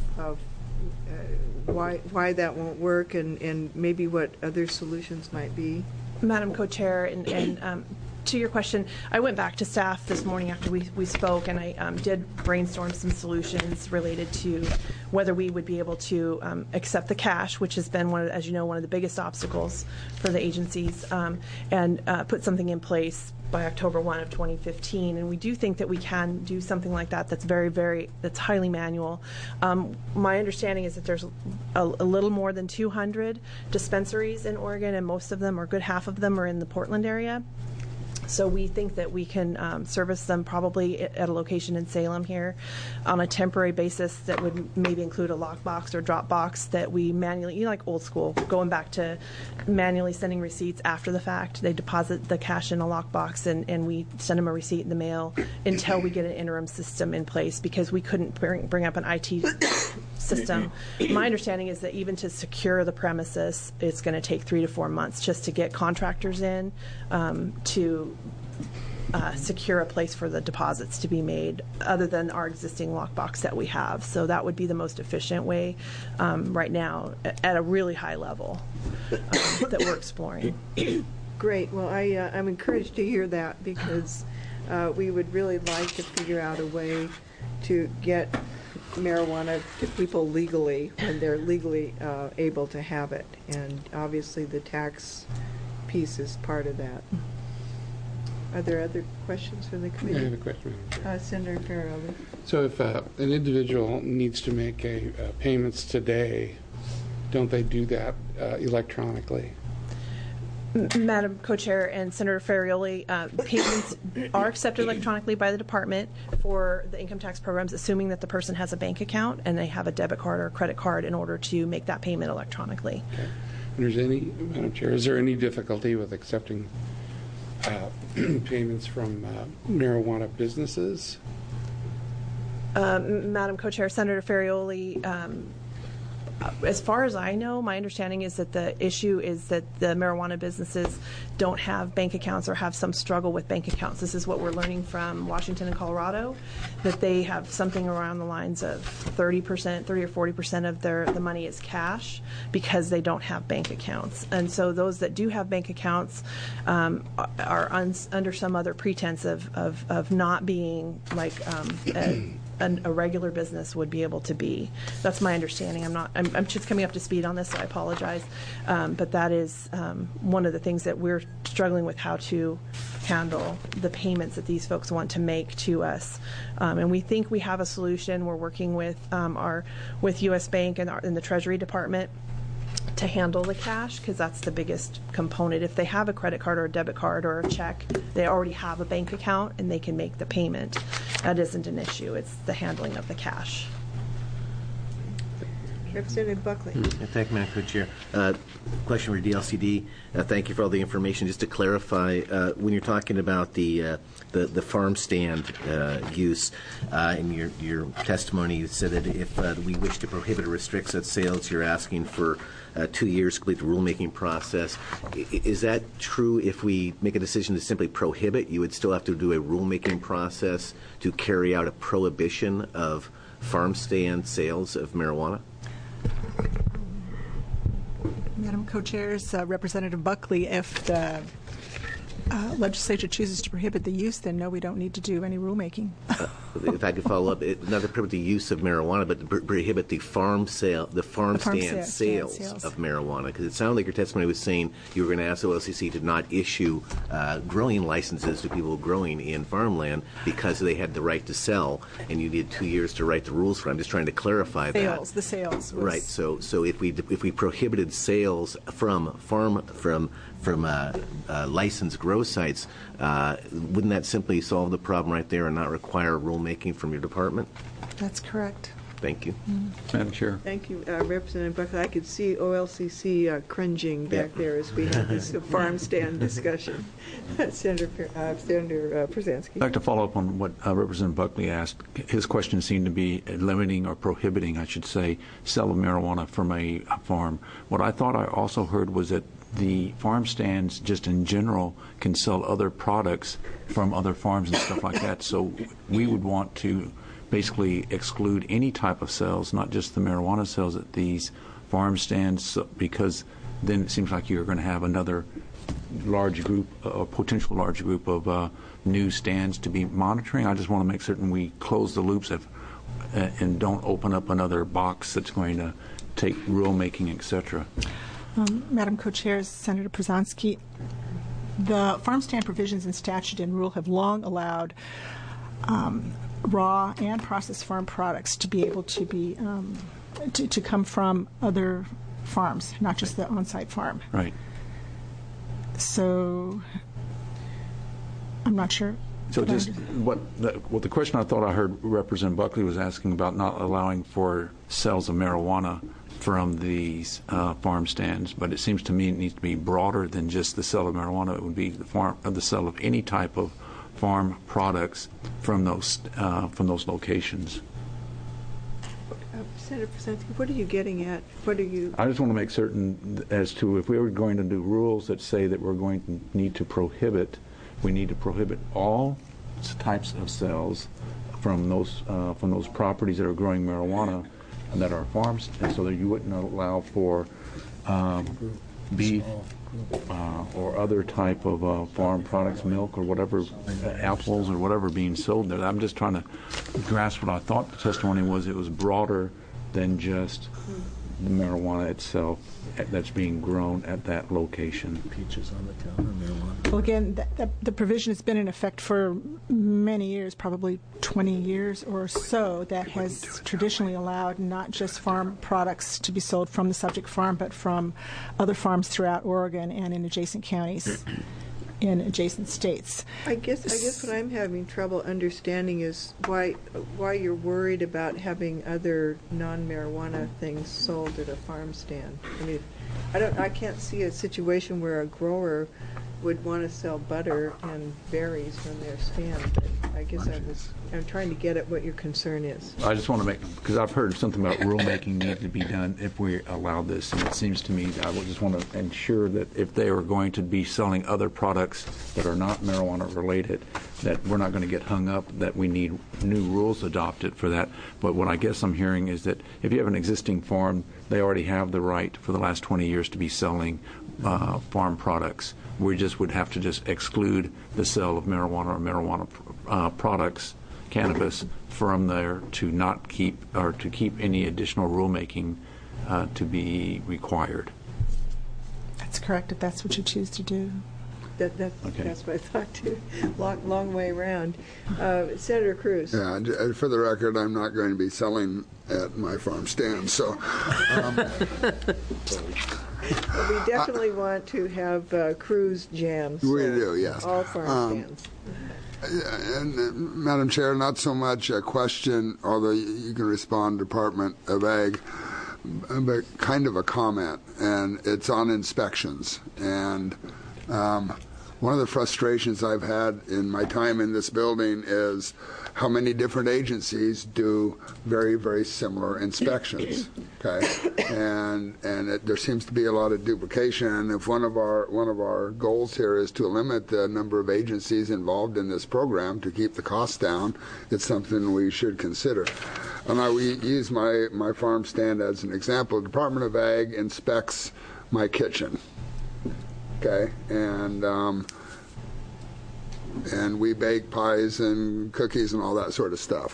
why that won't work, and maybe what other solutions might be? Madam Co-Chair, and to your question, I went back to staff this morning after we spoke, and I did brainstorm some solutions related to whether we would be able to accept the cash, which has been, as you know, one of the biggest obstacles for the agencies, and put something in place by October 1 of 2015. And we do think that we can do something like that that's that's highly manual. My understanding is that there's a little more than 200 dispensaries in Oregon, and most of them, or a good half of them, are in the Portland area. So we think that we can service them probably at a location in Salem here on a temporary basis that would maybe include a lockbox or drop box that we manually, like old school, going back to manually sending receipts after the fact. They deposit the cash in a lockbox, and we send them a receipt in the mail until we get an interim system in place, because we couldn't bring up an IT system. My understanding is that even to secure the premises, it's going to take 3 to 4 months just to get contractors in to secure a place for the deposits to be made, other than our existing lockbox that we have. So that would be the most efficient way right now at a really high level that we're exploring. Great. Well, I'm encouraged to hear that, because we would really like to figure out a way to get marijuana to people legally when they're legally able to have it. And obviously the tax piece is part of that. Are there other questions from the committee? I have a question. Senator Ferrioli. So if an individual needs to make payments today, don't they do that electronically? Madam Co-Chair and Senator Ferrioli, payments are accepted electronically by the department for the income tax programs, assuming that the person has a bank account and they have a debit card or a credit card in order to make that payment electronically. Okay. And Madam Chair, is there any difficulty with accepting payments from marijuana businesses? Madam Co-Chair, Senator Ferrioli, as far as I know, my understanding is that the issue is that the marijuana businesses don't have bank accounts or have some struggle with bank accounts. This is what we're learning from Washington and Colorado, that they have something around the lines of 30% or 40% of the money is cash because they don't have bank accounts. And so those that do have bank accounts are under some other pretense of not being like a regular business would be able to be. That's my understanding. I'm just coming up to speed on this, so I apologize. But that is one of the things that we're struggling with, how to handle the payments that these folks want to make to us. And we think we have a solution. We're working with U.S. Bank and the Treasury Department to handle the cash, because that's the biggest component. If they have a credit card or a debit card or a check, they already have a bank account and they can make the payment. That isn't an issue. It's the handling of the cash. Representative Buckley. Thank you, Madam Co-Chair. Question for DLCD. Thank you for all the information. Just to clarify, when you're talking about the farm stand use, in your testimony, you said that if we wish to prohibit or restrict such sales, you're asking for 2 years to complete the rulemaking process. Is that true? If we make a decision to simply prohibit, you would still have to do a rulemaking process to carry out a prohibition of farm stand sales of marijuana? Madam Co-Chairs, Representative Buckley, if the legislature chooses to prohibit the use, then no, we don't need to do any rulemaking. If I could follow up, not to prohibit the use of marijuana, but to prohibit the farm stand sales of marijuana. Because it sounded like your testimony was saying you were going to ask OLCC to not issue growing licenses to people growing in farmland because they had the right to sell, and you needed 2 years to write the rules for it. I'm just trying to clarify that. The sales. Right. So if we prohibited sales from licensed grow sites, wouldn't that simply solve the problem right there and not require rulemaking from your department? That's correct. Thank you. Madam Chair. Thank you, Representative Buckley. I could see OLCC cringing back there as we have this farm stand discussion. Senator Przansky. I'd like to follow up on what Representative Buckley asked. His question seemed to be limiting or prohibiting, I should say, sale of marijuana from a farm. What I thought I also heard was that the farm stands just in general can sell other products from other farms and stuff like that. So we would want to basically exclude any type of sales, not just the marijuana sales at these farm stands, because then it seems like you're going to have another large group, a potential large group of new stands to be monitoring. I just want to make certain we close the loops and don't open up another box that's going to take rulemaking, et cetera. Madam Co-Chair, Senator Przansky, the farm stand provisions in statute and rule have long allowed raw and processed farm products to be able to be to come from other farms, not just the on-site farm. Right. So I'm not sure. So just the question I thought I heard Representative Buckley was asking about not allowing for sales of marijuana from these farm stands, but it seems to me it needs to be broader than just the sale of marijuana. It would be the sale of any type of farm products from those locations. Senator Przansky, what are you getting at? What are you? I just want to make certain as to if we were going to do rules that say that we're going to need to prohibit, we need to prohibit all types of sales from those properties that are growing marijuana and that are farms, and so that you wouldn't allow for beef or other type of farm products, milk or whatever, apples or whatever being sold there. I'm just trying to grasp what I thought the testimony was. It was broader than just the marijuana itself that's being grown at that location. Peaches on the counter, marijuana. Well, again, the provision has been in effect for many years, probably 20 years or so, that has traditionally allowed not just farm products to be sold from the subject farm, but from other farms throughout Oregon and in adjacent counties in adjacent states. I guess what I'm having trouble understanding is why you're worried about having other non-marijuana things sold at a farm stand. I mean, I can't see a situation where a grower would want to sell butter and berries from their stand. But I guess I'm trying to get at what your concern is. I just want to because I've heard something about rulemaking needed to be done if we allow this, and it seems to me that I would just want to ensure that if they are going to be selling other products that are not marijuana related, that we're not going to get hung up, that we need new rules adopted for that. But what I guess I'm hearing is that if you have an existing farm, they already have the right for the last 20 years to be selling farm products. We just would have to just exclude the sale of marijuana or marijuana products, cannabis, from there to not keep or to keep any additional rulemaking to be required. That's correct, if that's what you choose to do. That's what I thought too. Long way around. Senator Cruz. Yeah, for the record, I'm not going to be selling at my farm stand. So, we definitely want to have Cruz jams. We do, yes. All farm stands. And Madam Chair, not so much a question, although you can respond, Department of Ag, but kind of a comment, and it's on inspections. And one of the frustrations I've had in my time in this building is how many different agencies do very, very similar inspections. Okay, and there seems to be a lot of duplication. And if one of our goals here is to limit the number of agencies involved in this program to keep the costs down, it's something we should consider. And I use my farm stand as an example. The Department of Ag inspects my kitchen. Okay, and we bake pies and cookies and all that sort of stuff.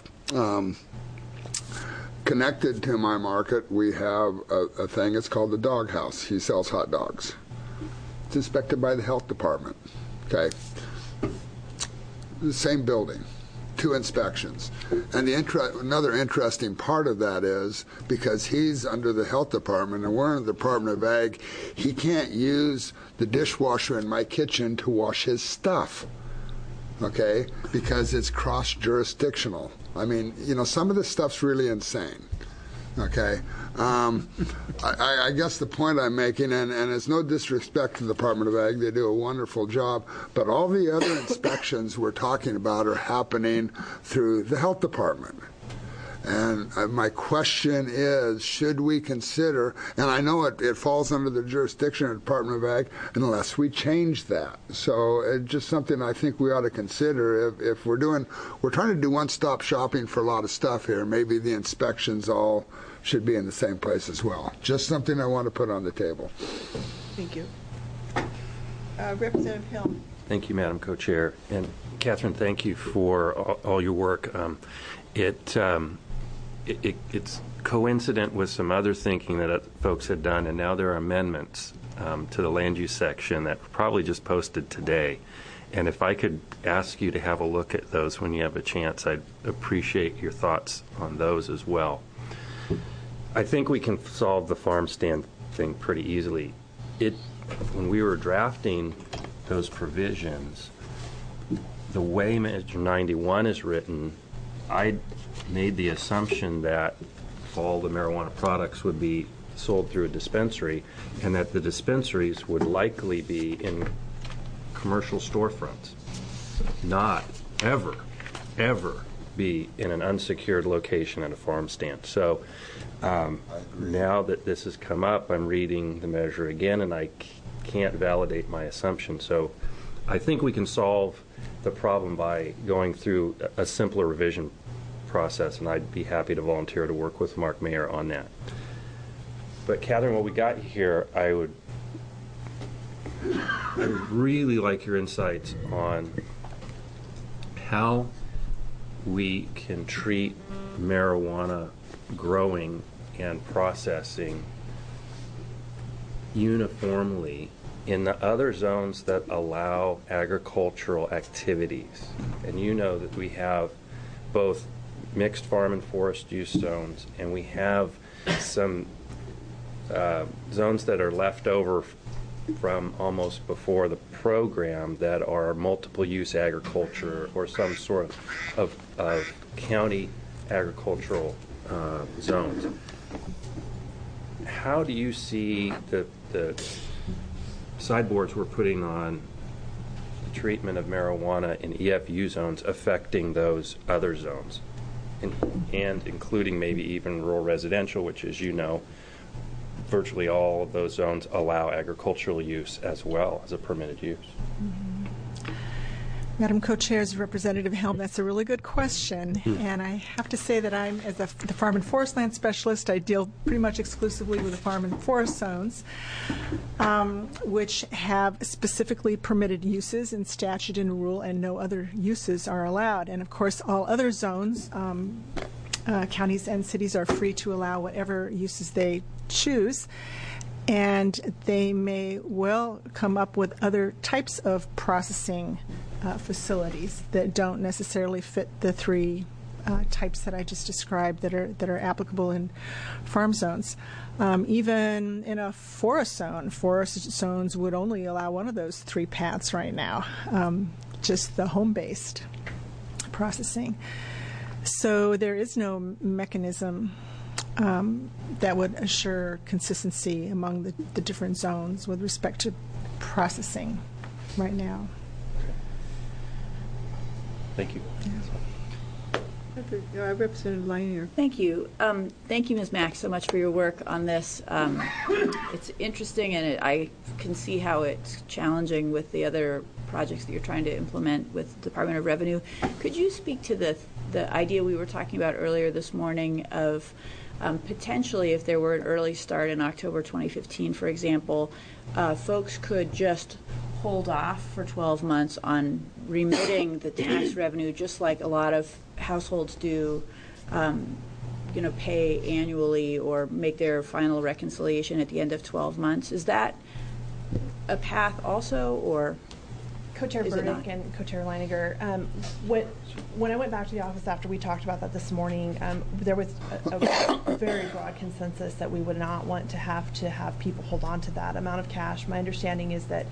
Connected to my market, we have a thing. It's called the Dog House. He sells hot dogs. It's inspected by the health department. Okay, the same building, 2 inspections. And another interesting part of that is because he's under the health department and we're in the Department of Ag, he can't use the dishwasher in my kitchen to wash his stuff, okay, because it's cross-jurisdictional. I mean, some of this stuff's really insane, okay? I guess the point I'm making, and it's no disrespect to the Department of Ag, they do a wonderful job, but all the other inspections we're talking about are happening through the health department. And my question is, should we consider, and I know it falls under the jurisdiction of the Department of Ag, unless we change that. So it's just something I think we ought to consider. If we're trying to do one-stop shopping for a lot of stuff here, maybe the inspections all should be in the same place as well. Just something I want to put on the table. Thank you. Representative Hill. Thank you, Madam Co-Chair. And Catherine, thank you for all your work. It's coincident with some other thinking that folks had done, and now there are amendments to the land use section that were probably just posted today. And if I could ask you to have a look at those when you have a chance, I'd appreciate your thoughts on those as well. I think we can solve the farm stand thing pretty easily. When we were drafting those provisions, the way Measure 91 is written, I made the assumption that all the marijuana products would be sold through a dispensary and that the dispensaries would likely be in commercial storefronts, not ever be in an unsecured location at a farm stand. So now that this has come up, I'm reading the measure again and I can't validate my assumption. So I think we can solve the problem by going through a simpler revision process, and I'd be happy to volunteer to work with Mark Mayer on that. But Catherine, what we got here, I would really like your insights on how we can treat marijuana growing and processing uniformly in the other zones that allow agricultural activities. And you know that we have both mixed farm and forest use zones, and we have some zones that are left over from almost before the program that are multiple use agriculture or some sort of county agricultural zones. How do you see the sideboards we're putting on the treatment of marijuana in EFU zones affecting those other zones, and including maybe even rural residential, which, as you know, virtually all of those zones allow agricultural use as well as a permitted use. Madam Co-Chair's Representative Helm, that's a really good question. And I have to say that I'm, as the Farm and Forest Land Specialist, I deal pretty much exclusively with the farm and forest zones, which have specifically permitted uses in statute and rule, and no other uses are allowed. And of course, all other zones, counties and cities are free to allow whatever uses they choose. And they may well come up with other types of processing facilities that don't necessarily fit the three types that I just described that are applicable in farm zones. Even in a forest zones would only allow one of those three paths right now, just the home-based processing. So there is no mechanism that would assure consistency among the different zones with respect to processing right now. Thank you. Representative Leininger. Thank you. Thank you, Ms. Mack, so much for your work on this. It's interesting, and I can see how it's challenging with the other projects that you're trying to implement with the Department of Revenue. Could you speak to the idea we were talking about earlier this morning of potentially, if there were an early start in October 2015, for example, folks could just hold off for 12 months on remitting the tax revenue, just like a lot of households do, pay annually or make their final reconciliation at the end of 12 months. Is that a path also, or Co-Chair Burdick and Co-Chair Leininger, when I went back to the office after we talked about that this morning, there was a very broad consensus that we would not want to have people hold on to that amount of cash. My understanding is that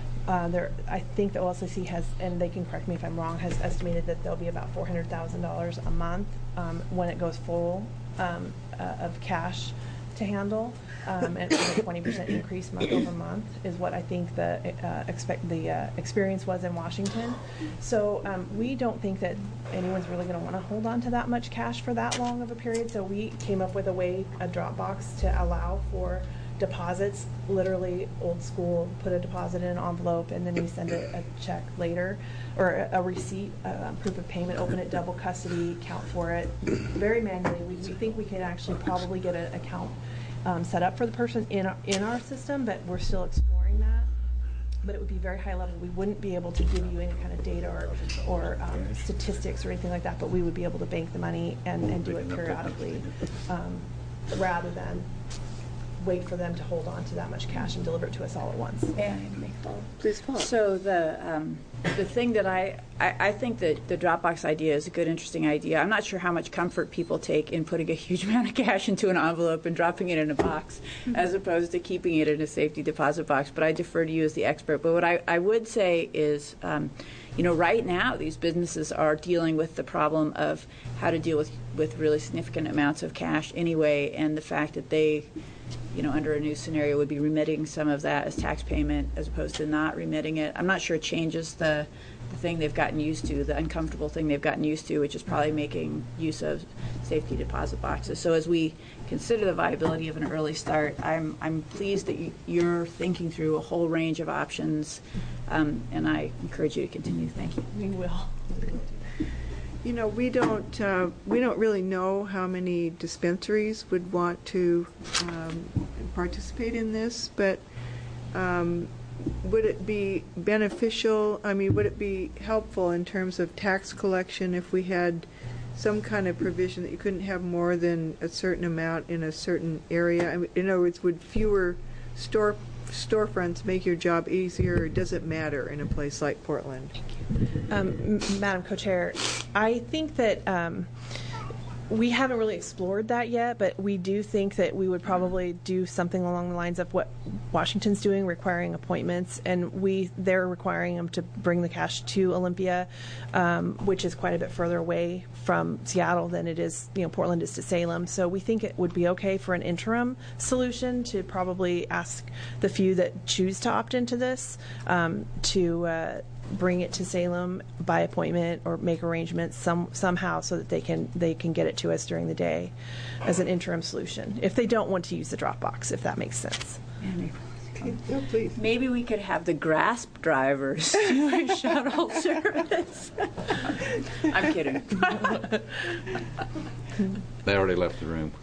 I think the OLCC has, and they can correct me if I'm wrong, has estimated that there'll be about $400,000 a month when it goes full of cash to handle, and a 20% increase month over month is what I think the experience was in Washington. So we don't think that anyone's really going to want to hold on to that much cash for that long of a period. So we came up with a drop box to allow for deposits, literally old school, put a deposit in an envelope and then we send a check later, or a receipt, proof of payment, open it, double custody, count for it, very manually. We think we can actually probably get an account set up for the person in our system, but we're still exploring that. But it would be very high level. We wouldn't be able to give you any kind of data or statistics or anything like that, but we would be able to bank the money and do it periodically rather than wait for them to hold on to that much cash and deliver it to us all at once. Please follow. So the thing that I think that the Dropbox idea is a good, interesting idea. I'm not sure how much comfort people take in putting a huge amount of cash into an envelope and dropping it in a box, as opposed to keeping it in a safety deposit box. But I defer to you as the expert. But what I would say is, right now these businesses are dealing with the problem of how to deal with really significant amounts of cash anyway, and the fact that they, under a new scenario, would be remitting some of that as tax payment as opposed to not remitting it. I'm not sure it changes the thing they've gotten used to, the uncomfortable thing they've gotten used to, which is probably making use of safety deposit boxes. So as we consider the viability of an early start, I'm pleased that you're thinking through a whole range of options, and I encourage you to continue. Thank you. We will. We don't really know how many dispensaries would want to participate in this, but would it be beneficial? Would it be helpful in terms of tax collection if we had some kind of provision that you couldn't have more than a certain amount in a certain area? In other words, would fewer storefronts make your job easier, or does it matter in a place like Portland? Madam Co-Chair, I think that we haven't really explored that yet, but we do think that we would probably do something along the lines of what Washington's doing, requiring appointments, and they're requiring them to bring the cash to Olympia, which is quite a bit further away from Seattle than it is, Portland is to Salem. So we think it would be okay for an interim solution to probably ask the few that choose to opt into this bring it to Salem by appointment or make arrangements somehow so that they can get it to us during the day as an interim solution. If they don't want to use the drop box, if that makes sense. No, please. Maybe we could have the GRASP drivers do a shuttle service. I'm kidding. They already left the room.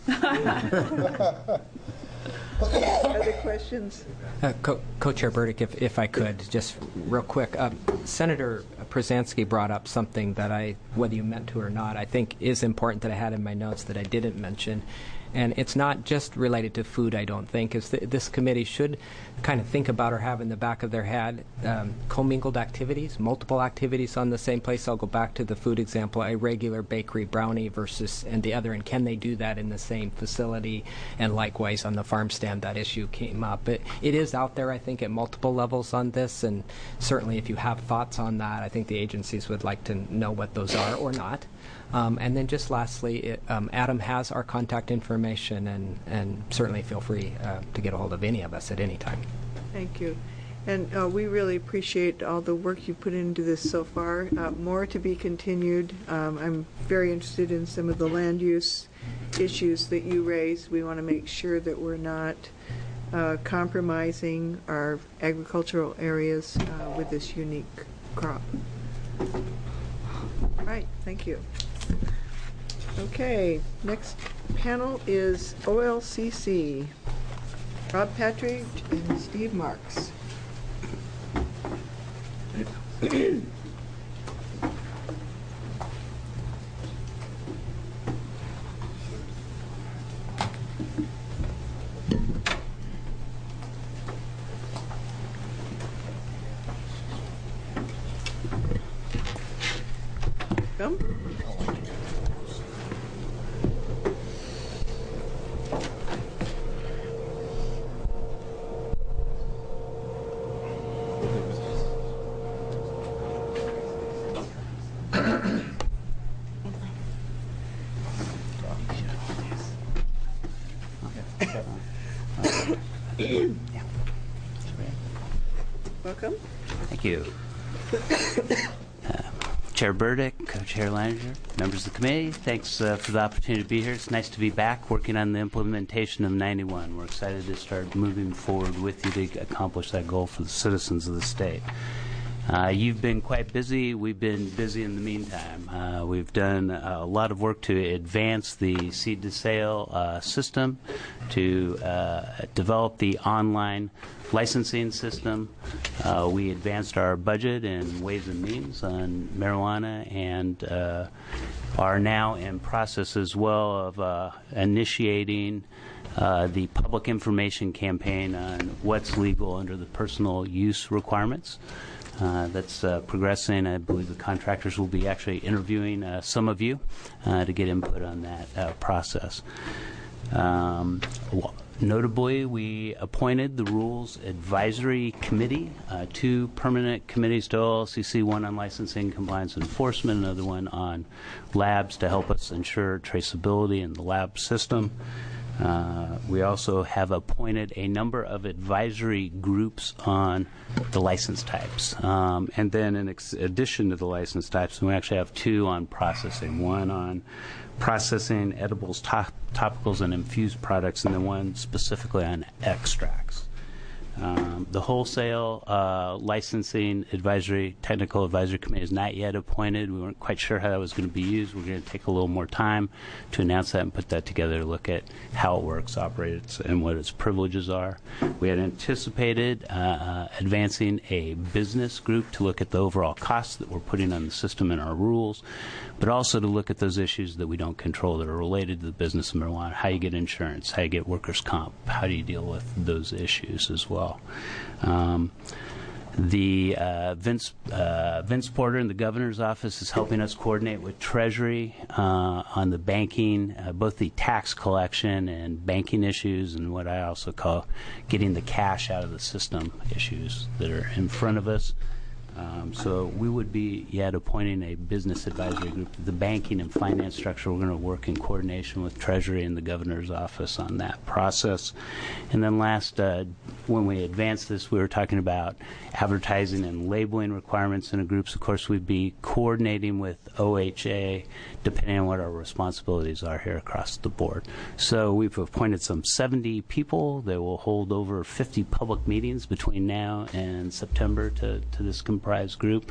Other questions? Co-Chair Burdick, if I could, just real quick. Senator Przansky brought up something that whether you meant to or not, I think is important that I had in my notes that I didn't mention. And it's not just related to food, I don't think. This committee should kind of think about or have in the back of their head commingled activities, multiple activities on the same place. I'll go back to the food example, a regular bakery brownie and the other, and can they do that in the same facility? And likewise on the farm stand, that issue came up. It is out there, I think, at multiple levels on this, and certainly if you have thoughts on that, I think the agencies would like to know what those are or not. And then just lastly, Adam has our contact information, and certainly feel free to get a hold of any of us at any time. Thank you. And we really appreciate all the work you put into this so far. More to be continued. I'm very interested in some of the land use issues that you raised. We want to make sure that we're not compromising our agricultural areas with this unique crop. All right, thank you. Okay, next panel is OLCC. Rob Patrick and Steve Marks. Come. Welcome. Thank you. Chair Burdick, Co-Chair Leininger, members of the committee, thanks for the opportunity to be here. It's nice to be back working on the implementation of 91. We're excited to start moving forward with you to accomplish that goal for the citizens of the state. You've been quite busy. We've been busy in the meantime. We've done a lot of work to advance the seed-to-sale system, to develop the online licensing system. We advanced our budget and Ways and Means on marijuana, and are now in process as well of initiating the public information campaign on what's legal under the personal use requirements. That's progressing. I believe the contractors will be actually interviewing some of you to get input on that process. Notably, we appointed the Rules Advisory Committee, 2 permanent committees to OLCC, one on licensing, compliance, and enforcement, another one on labs to help us ensure traceability in the lab system. We also have appointed a number of advisory groups on the license types. And then in addition to the license types, we actually have 2 on processing, one on processing edibles, topicals, and infused products, and then one specifically on extracts. The wholesale licensing technical advisory committee is not yet appointed. We weren't quite sure how that was going to be used. We're going to take a little more time to announce that and put that together to look at how it works, operates, and what its privileges are. We had anticipated advancing a business group to look at the overall costs that we're putting on the system and our rules, but also to look at those issues that we don't control that are related to the business of marijuana, how you get insurance, how you get workers' comp, how do you deal with those issues as well. Vince Porter in the governor's office is helping us coordinate with Treasury on the banking, both the tax collection and banking issues, and what I also call getting the cash out of the system issues that are in front of us. So we would be yet appointing a business advisory group. The banking and finance structure, we're going to work in coordination with Treasury and the Governor's office on that process. And then last, when we advanced this, we were talking about advertising and labeling requirements in the groups. Of course, we'd be coordinating with OHA depending on what our responsibilities are here across the board. So we've appointed some 70 people. They will hold over 50 public meetings between now and September to this comprised group.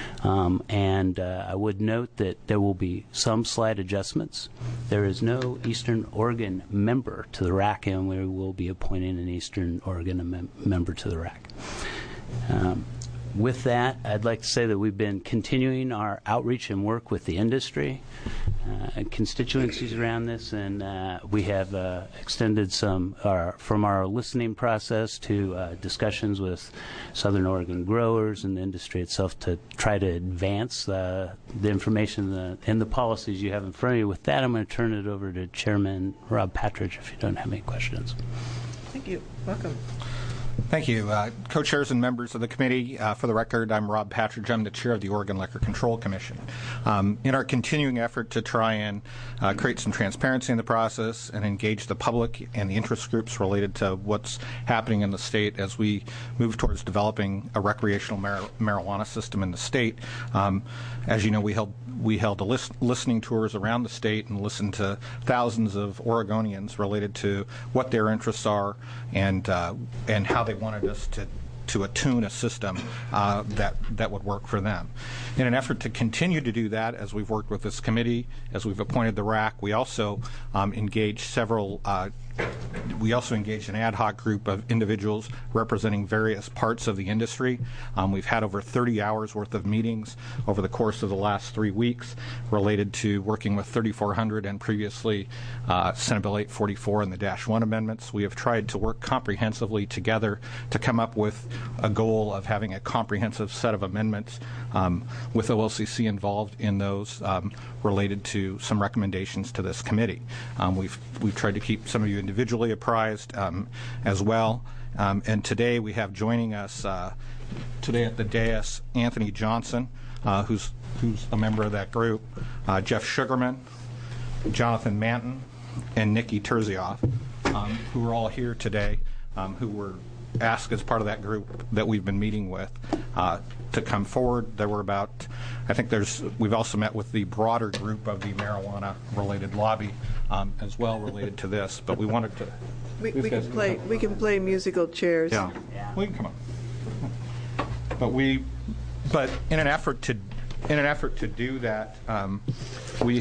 I would note that there will be some slight adjustments. There is no Eastern Oregon member to the RAC, and we will be appointing an Eastern Oregon member to the RAC. With that, I'd like to say that we've been continuing our outreach and work with the industry, constituencies around this, and we have extended some from our listening process to discussions with Southern Oregon growers and the industry itself to try to advance the information and the policies you have in front of you. With that, I'm going to turn it over to Chairman Rob Patridge if you don't have any questions. Thank you. Welcome. Thank you. Co-chairs and members of the committee, for the record, I'm Rob Patridge. I'm the chair of the Oregon Liquor Control Commission. In our continuing effort to try and create some transparency in the process and engage the public and the interest groups related to what's happening in the state as we move towards developing a recreational marijuana system in the state, as you know, we held listening tours around the state and listened to thousands of Oregonians related to what their interests are and how they wanted us to attune a system that would work for them. In an effort to continue to do that, as we've worked with this committee, as we've appointed the RAC, we also engaged an ad hoc group of individuals representing various parts of the industry. We've had over 30 hours worth of meetings over the course of the last 3 weeks related to working with 3400 and previously Senate Bill 844 and the Dash 1 amendments. We have tried to work comprehensively together to come up with a goal of having a comprehensive set of amendments with OLCC involved in those related to some recommendations to this committee. We've tried to keep some of you individually apprised as well. And today we have joining us today at the dais Anthony Johnson, who's a member of that group, Jeff Sugarman, Jonathan Manton, and Nikki Terzioff, who are all here today, who were asked as part of that group that we've been meeting with to come forward. There were we've also met with the broader group of the marijuana-related lobby as well related to this, but we wanted to... We can play musical chairs. Yeah. We can come up. But in an effort to do that, we've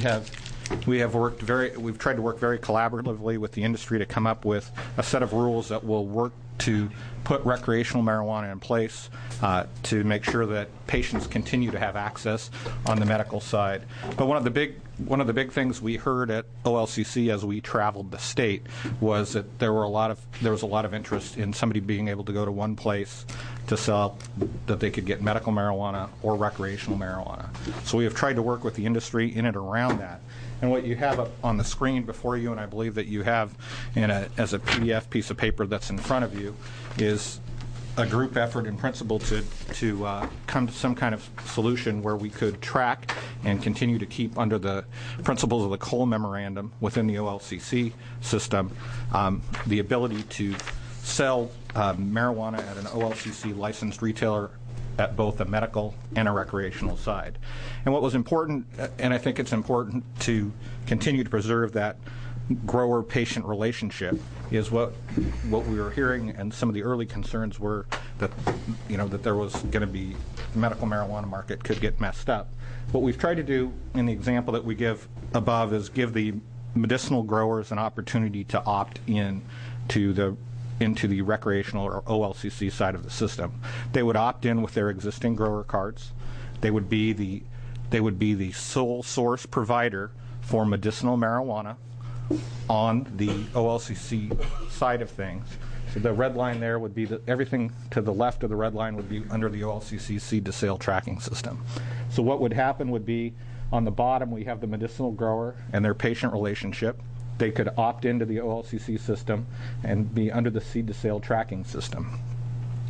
tried to work very collaboratively with the industry to come up with a set of rules that will work to put recreational marijuana in place to make sure that patients continue to have access on the medical side. But one of the big things we heard at OLCC as we traveled the state was that there was a lot of interest in somebody being able to go to one place to sell, that they could get medical marijuana or recreational marijuana. So we have tried to work with the industry in and around that. And what you have up on the screen before you, and I believe that you have as a PDF piece of paper that's in front of you, is a group effort in principle to come to some kind of solution where we could track and continue to keep under the principles of the Cole Memorandum within the OLCC system the ability to sell marijuana at an OLCC licensed retailer at both a medical and a recreational side. And what was important, and I think it's important to continue to preserve that grower-patient relationship, is what we were hearing, and some of the early concerns were that there was going to be the medical marijuana market could get messed up. What we've tried to do in the example that we give above is give the medicinal growers an opportunity to opt into the recreational or OLCC side of the system. They would opt in with their existing grower cards. They would be the sole source provider for medicinal marijuana on the OLCC side of things. So the red line there would be everything to the left of the red line would be under the OLCC seed to sale tracking system. So what would happen would be on the bottom we have the medicinal grower and their patient relationship. They could opt into the OLCC system and be under the seed to sale tracking system.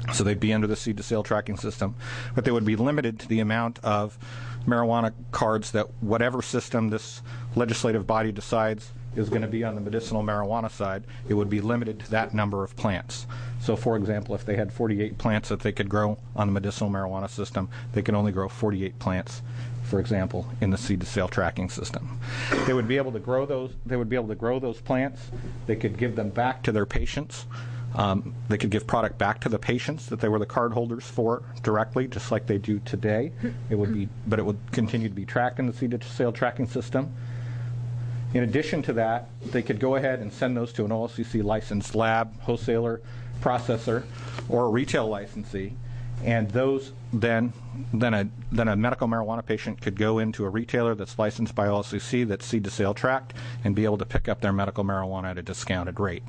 So they'd be under the seed-to-sale tracking system, but they would be limited to the amount of marijuana cards that whatever system this legislative body decides is going to be on the medicinal marijuana side, it would be limited to that number of plants. So, for example, if they had 48 plants that they could grow on the medicinal marijuana system, they could only grow 48 plants, for example, in the seed-to-sale tracking system. They would be able to grow those. They would be able to grow those plants. They could give them back to their patients. They could give product back to the patients that they were the card holders for directly, just like they do today. It would be, but it would continue to be tracked in the seed-to-sale tracking system. In addition to that, they could go ahead and send those to an OLCC licensed lab, wholesaler, processor, or a retail licensee, and those then a medical marijuana patient could go into a retailer that's licensed by OLCC, that's seed-to-sale tracked, and be able to pick up their medical marijuana at a discounted rate.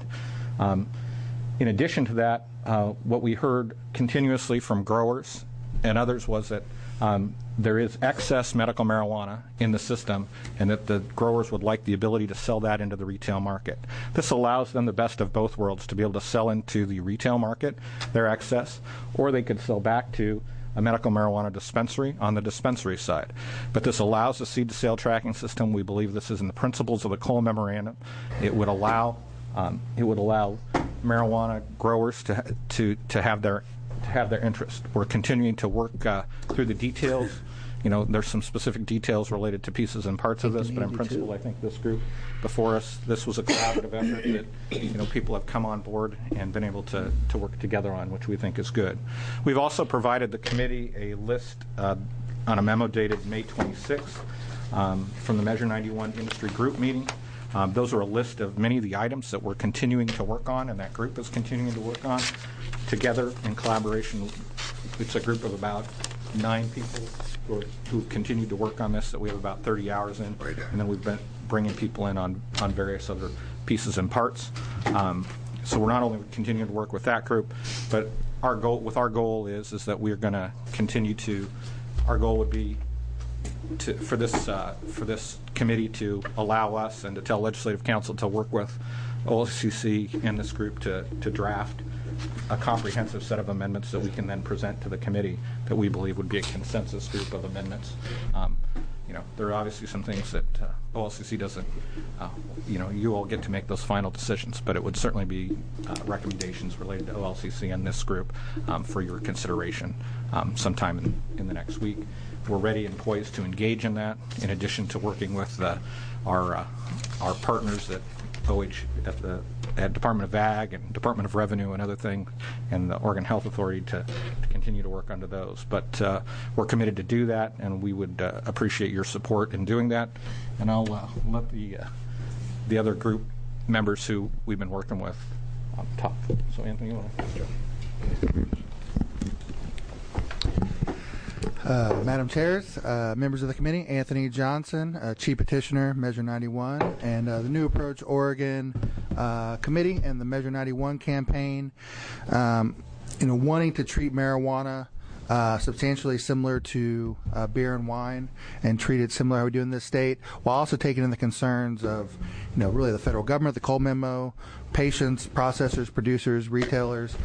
In addition to that, what we heard continuously from growers and others was that there is excess medical marijuana in the system, and that the growers would like the ability to sell that into the retail market. This allows them the best of both worlds, to be able to sell into the retail market their excess, or they could sell back to a medical marijuana dispensary on the dispensary side. But this allows the seed-to-sale tracking system. We believe this is in the principles of the Cole Memorandum. It would allow marijuana growers to have their interest. We're continuing to work through the details. You know, there's some specific details related to pieces and parts of this, but in principle, I think this group before us, this was a collaborative effort that people have come on board and been able to work together on, which we think is good. We've also provided the committee a list on a memo dated May 26th from the Measure 91 industry group meeting. Those are a list of many of the items that we're continuing to work on, and that group is continuing to work on together in collaboration. It's a group of about 9 people who've continued to work on this, that we have about 30 hours in, and then we've been bringing people in on various other pieces and parts. So we're not only continuing to work with that group, but our goal is that we're going to continue to. Our goal would be for this committee to allow us and to tell Legislative Council to work with OLCC and this group to draft a comprehensive set of amendments that we can then present to the committee that we believe would be a consensus group of amendments. There are obviously some things that OLCC doesn't, you all get to make those final decisions, but it would certainly be recommendations related to OLCC and this group for your consideration sometime in the next week. We're ready and poised to engage in that, in addition to working with our partners at Department of Ag and Department of Revenue and other things, and the Oregon Health Authority to continue to work under those. But we're committed to do that, and we would appreciate your support in doing that. And I'll let the other group members who we've been working with talk. So, Anthony, you want to? Madam Chairs, members of the committee, Anthony Johnson, Chief Petitioner, Measure 91, and the New Approach Oregon Committee and the Measure 91 campaign, wanting to treat marijuana substantially similar to beer and wine, and treat it similar to how we do in this state, while also taking in the concerns of, really the federal government, the Cole Memo, patients, processors, producers, retailers.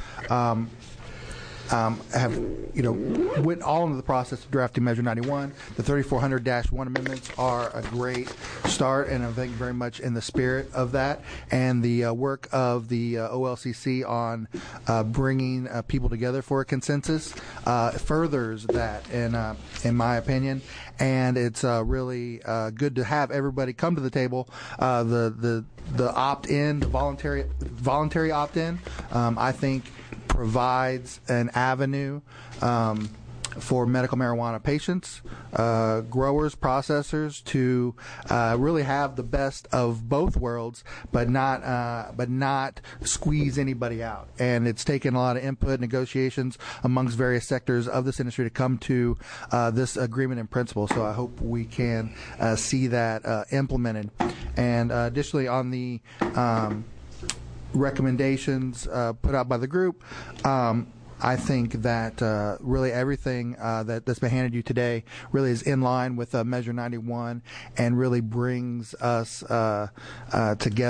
Went all into the process of drafting Measure 91. The 3400-1 amendments are a great start, and I think very much in the spirit of that. And the work of the OLCC on bringing people together for a consensus furthers that, in my opinion. And it's really good to have everybody come to the table. The opt-in, the voluntary opt-in, I think provides an avenue for medical marijuana patients, growers, processors to really have the best of both worlds, but not squeeze anybody out. And it's taken a lot of input, negotiations amongst various sectors of this industry to come to this agreement in principle. So I hope we can see that implemented. And additionally, on the recommendations put out by the group, I think that really everything that's been handed you today really is in line with Measure 91 and really brings us together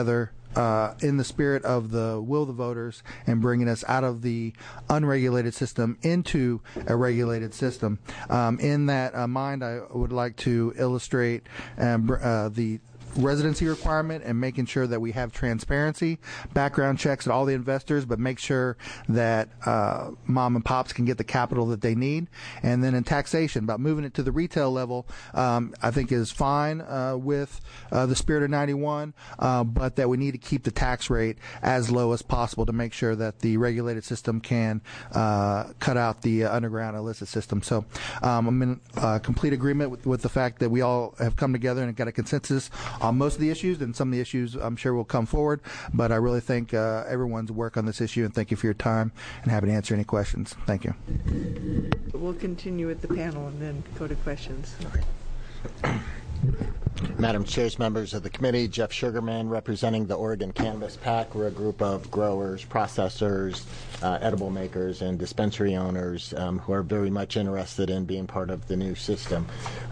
in the spirit of the will of the voters and bringing us out of the unregulated system into a regulated system. In that mind, I would like to illustrate the residency requirement and making sure that we have transparency, background checks at all the investors, but make sure that mom and pops can get the capital that they need. And then in taxation, about moving it to the retail level, I think is fine with the spirit of 91, but that we need to keep the tax rate as low as possible to make sure that the regulated system can cut out the underground illicit system. So I'm in complete agreement with the fact that we all have come together and got a consensus on most of the issues, and some of the issues I'm sure will come forward, but I really thank everyone's work on this issue, and thank you for your time, and happy to answer any questions. Thank you. We'll continue with the panel and then go to questions. Okay. Madam Chairs, members of the committee, Jeff Sugarman representing the Oregon Cannabis PAC. We're a group of growers, processors, edible makers, and dispensary owners who are very much interested in being part of the new system.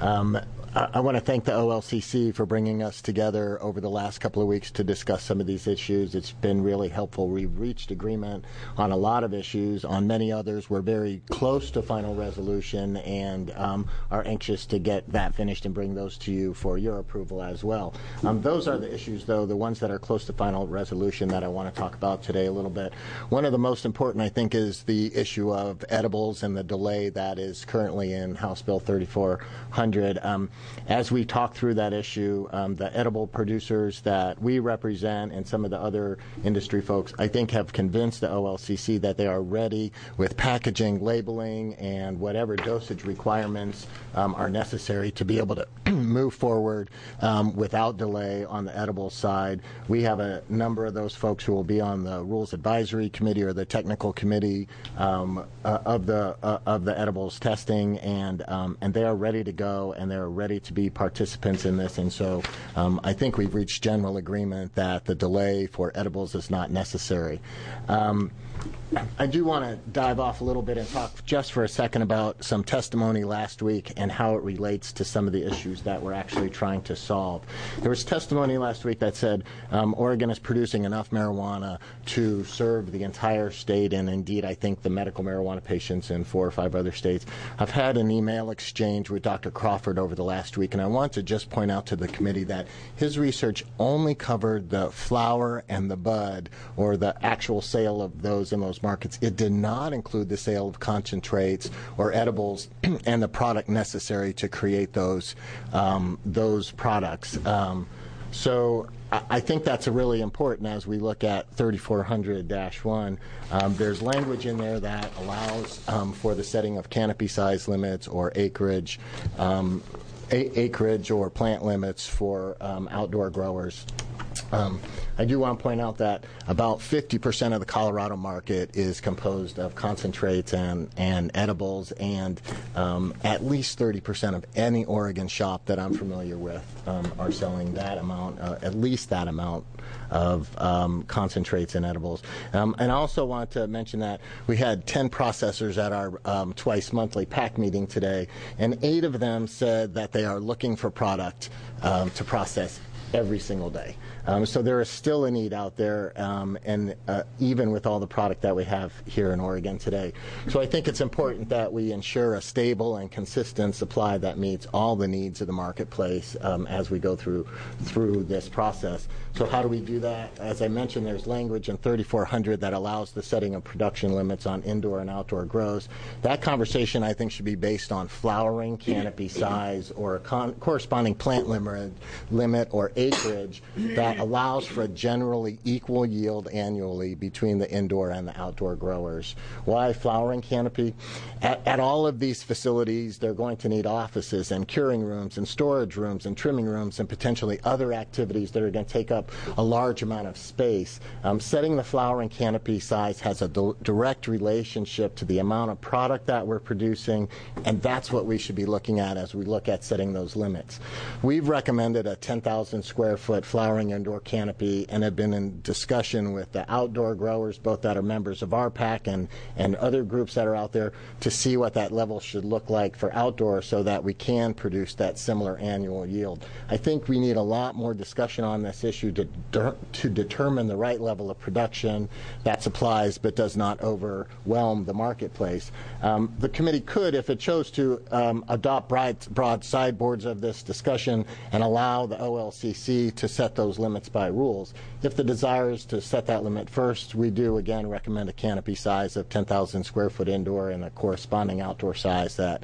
I want to thank the OLCC for bringing us together over the last couple of weeks to discuss some of these issues. It's been really helpful. We've reached agreement on a lot of issues. On many others, we're very close to final resolution and are anxious to get that finished and bring those to you for your approval as well. Those are the issues, though, the ones that are close to final resolution that I want to talk about today a little bit. One of the most important, I think, is the issue of edibles and the delay that is currently in House Bill 3400. As we talk through that issue, the edible producers that we represent and some of the other industry folks, I think, have convinced the OLCC that they are ready with packaging, labeling, and whatever dosage requirements are necessary to be able to move forward without delay on the edible side. We have a number of those folks who will be on the Rules Advisory Committee or the Technical Committee of the edibles testing, and they are ready to go, and they're ready to be participants in this. And so I think we've reached general agreement that the delay for edibles is not necessary. I do want to dive off a little bit and talk just for a second about some testimony last week and how it relates to some of the issues that we're actually trying to solve. There was testimony last week that said Oregon is producing enough marijuana to serve the entire state, and indeed I think the medical marijuana patients in 4 or 5 other states. I've had an email exchange with Dr. Crawford over the last week, and I want to just point out to the committee that his research only covered the flower and the bud, or the actual sale of those in those markets. It did not include the sale of concentrates or edibles and the product necessary to create those products. So I think that's really important as we look at 3400-1. There's language in there that allows for the setting of canopy size limits or acreage or plant limits for outdoor growers. I do want to point out that about 50% of the Colorado market is composed of concentrates and edibles, and at least 30% of any Oregon shop that I'm familiar with are selling that amount, at least that amount of concentrates and edibles. And I also want to mention that we had 10 processors at our twice monthly PAC meeting today, and 8 of them said that they are looking for product to process every single day. So there is still a need out there, and even with all the product that we have here in Oregon today. So I think it's important that we ensure a stable and consistent supply that meets all the needs of the marketplace as we go through this process. So how do we do that? As I mentioned, there's language in 3400 that allows the setting of production limits on indoor and outdoor grows. That conversation, I think, should be based on flowering, canopy size, or a corresponding plant limit or acreage that allows for a generally equal yield annually between the indoor and the outdoor growers. Why flowering canopy? At all of these facilities, they're going to need offices and curing rooms and storage rooms and trimming rooms and potentially other activities that are going to take up a large amount of space. Setting the flowering canopy size has a direct relationship to the amount of product that we're producing, and that's what we should be looking at as we look at setting those limits. We've recommended a 10,000 square foot flowering indoor canopy, and have been in discussion with the outdoor growers, both that are members of our PAC and other groups that are out there, to see what that level should look like for outdoor so that we can produce that similar annual yield. I think we need a lot more discussion on this issue to determine the right level of production that supplies but does not overwhelm the marketplace. The committee could, if it chose to, adopt broad sideboards of this discussion and allow the OLCC to set those limits by rules. If the desire is to set that limit first, we do again recommend a canopy size of 10,000 square foot indoor and a corresponding outdoor size that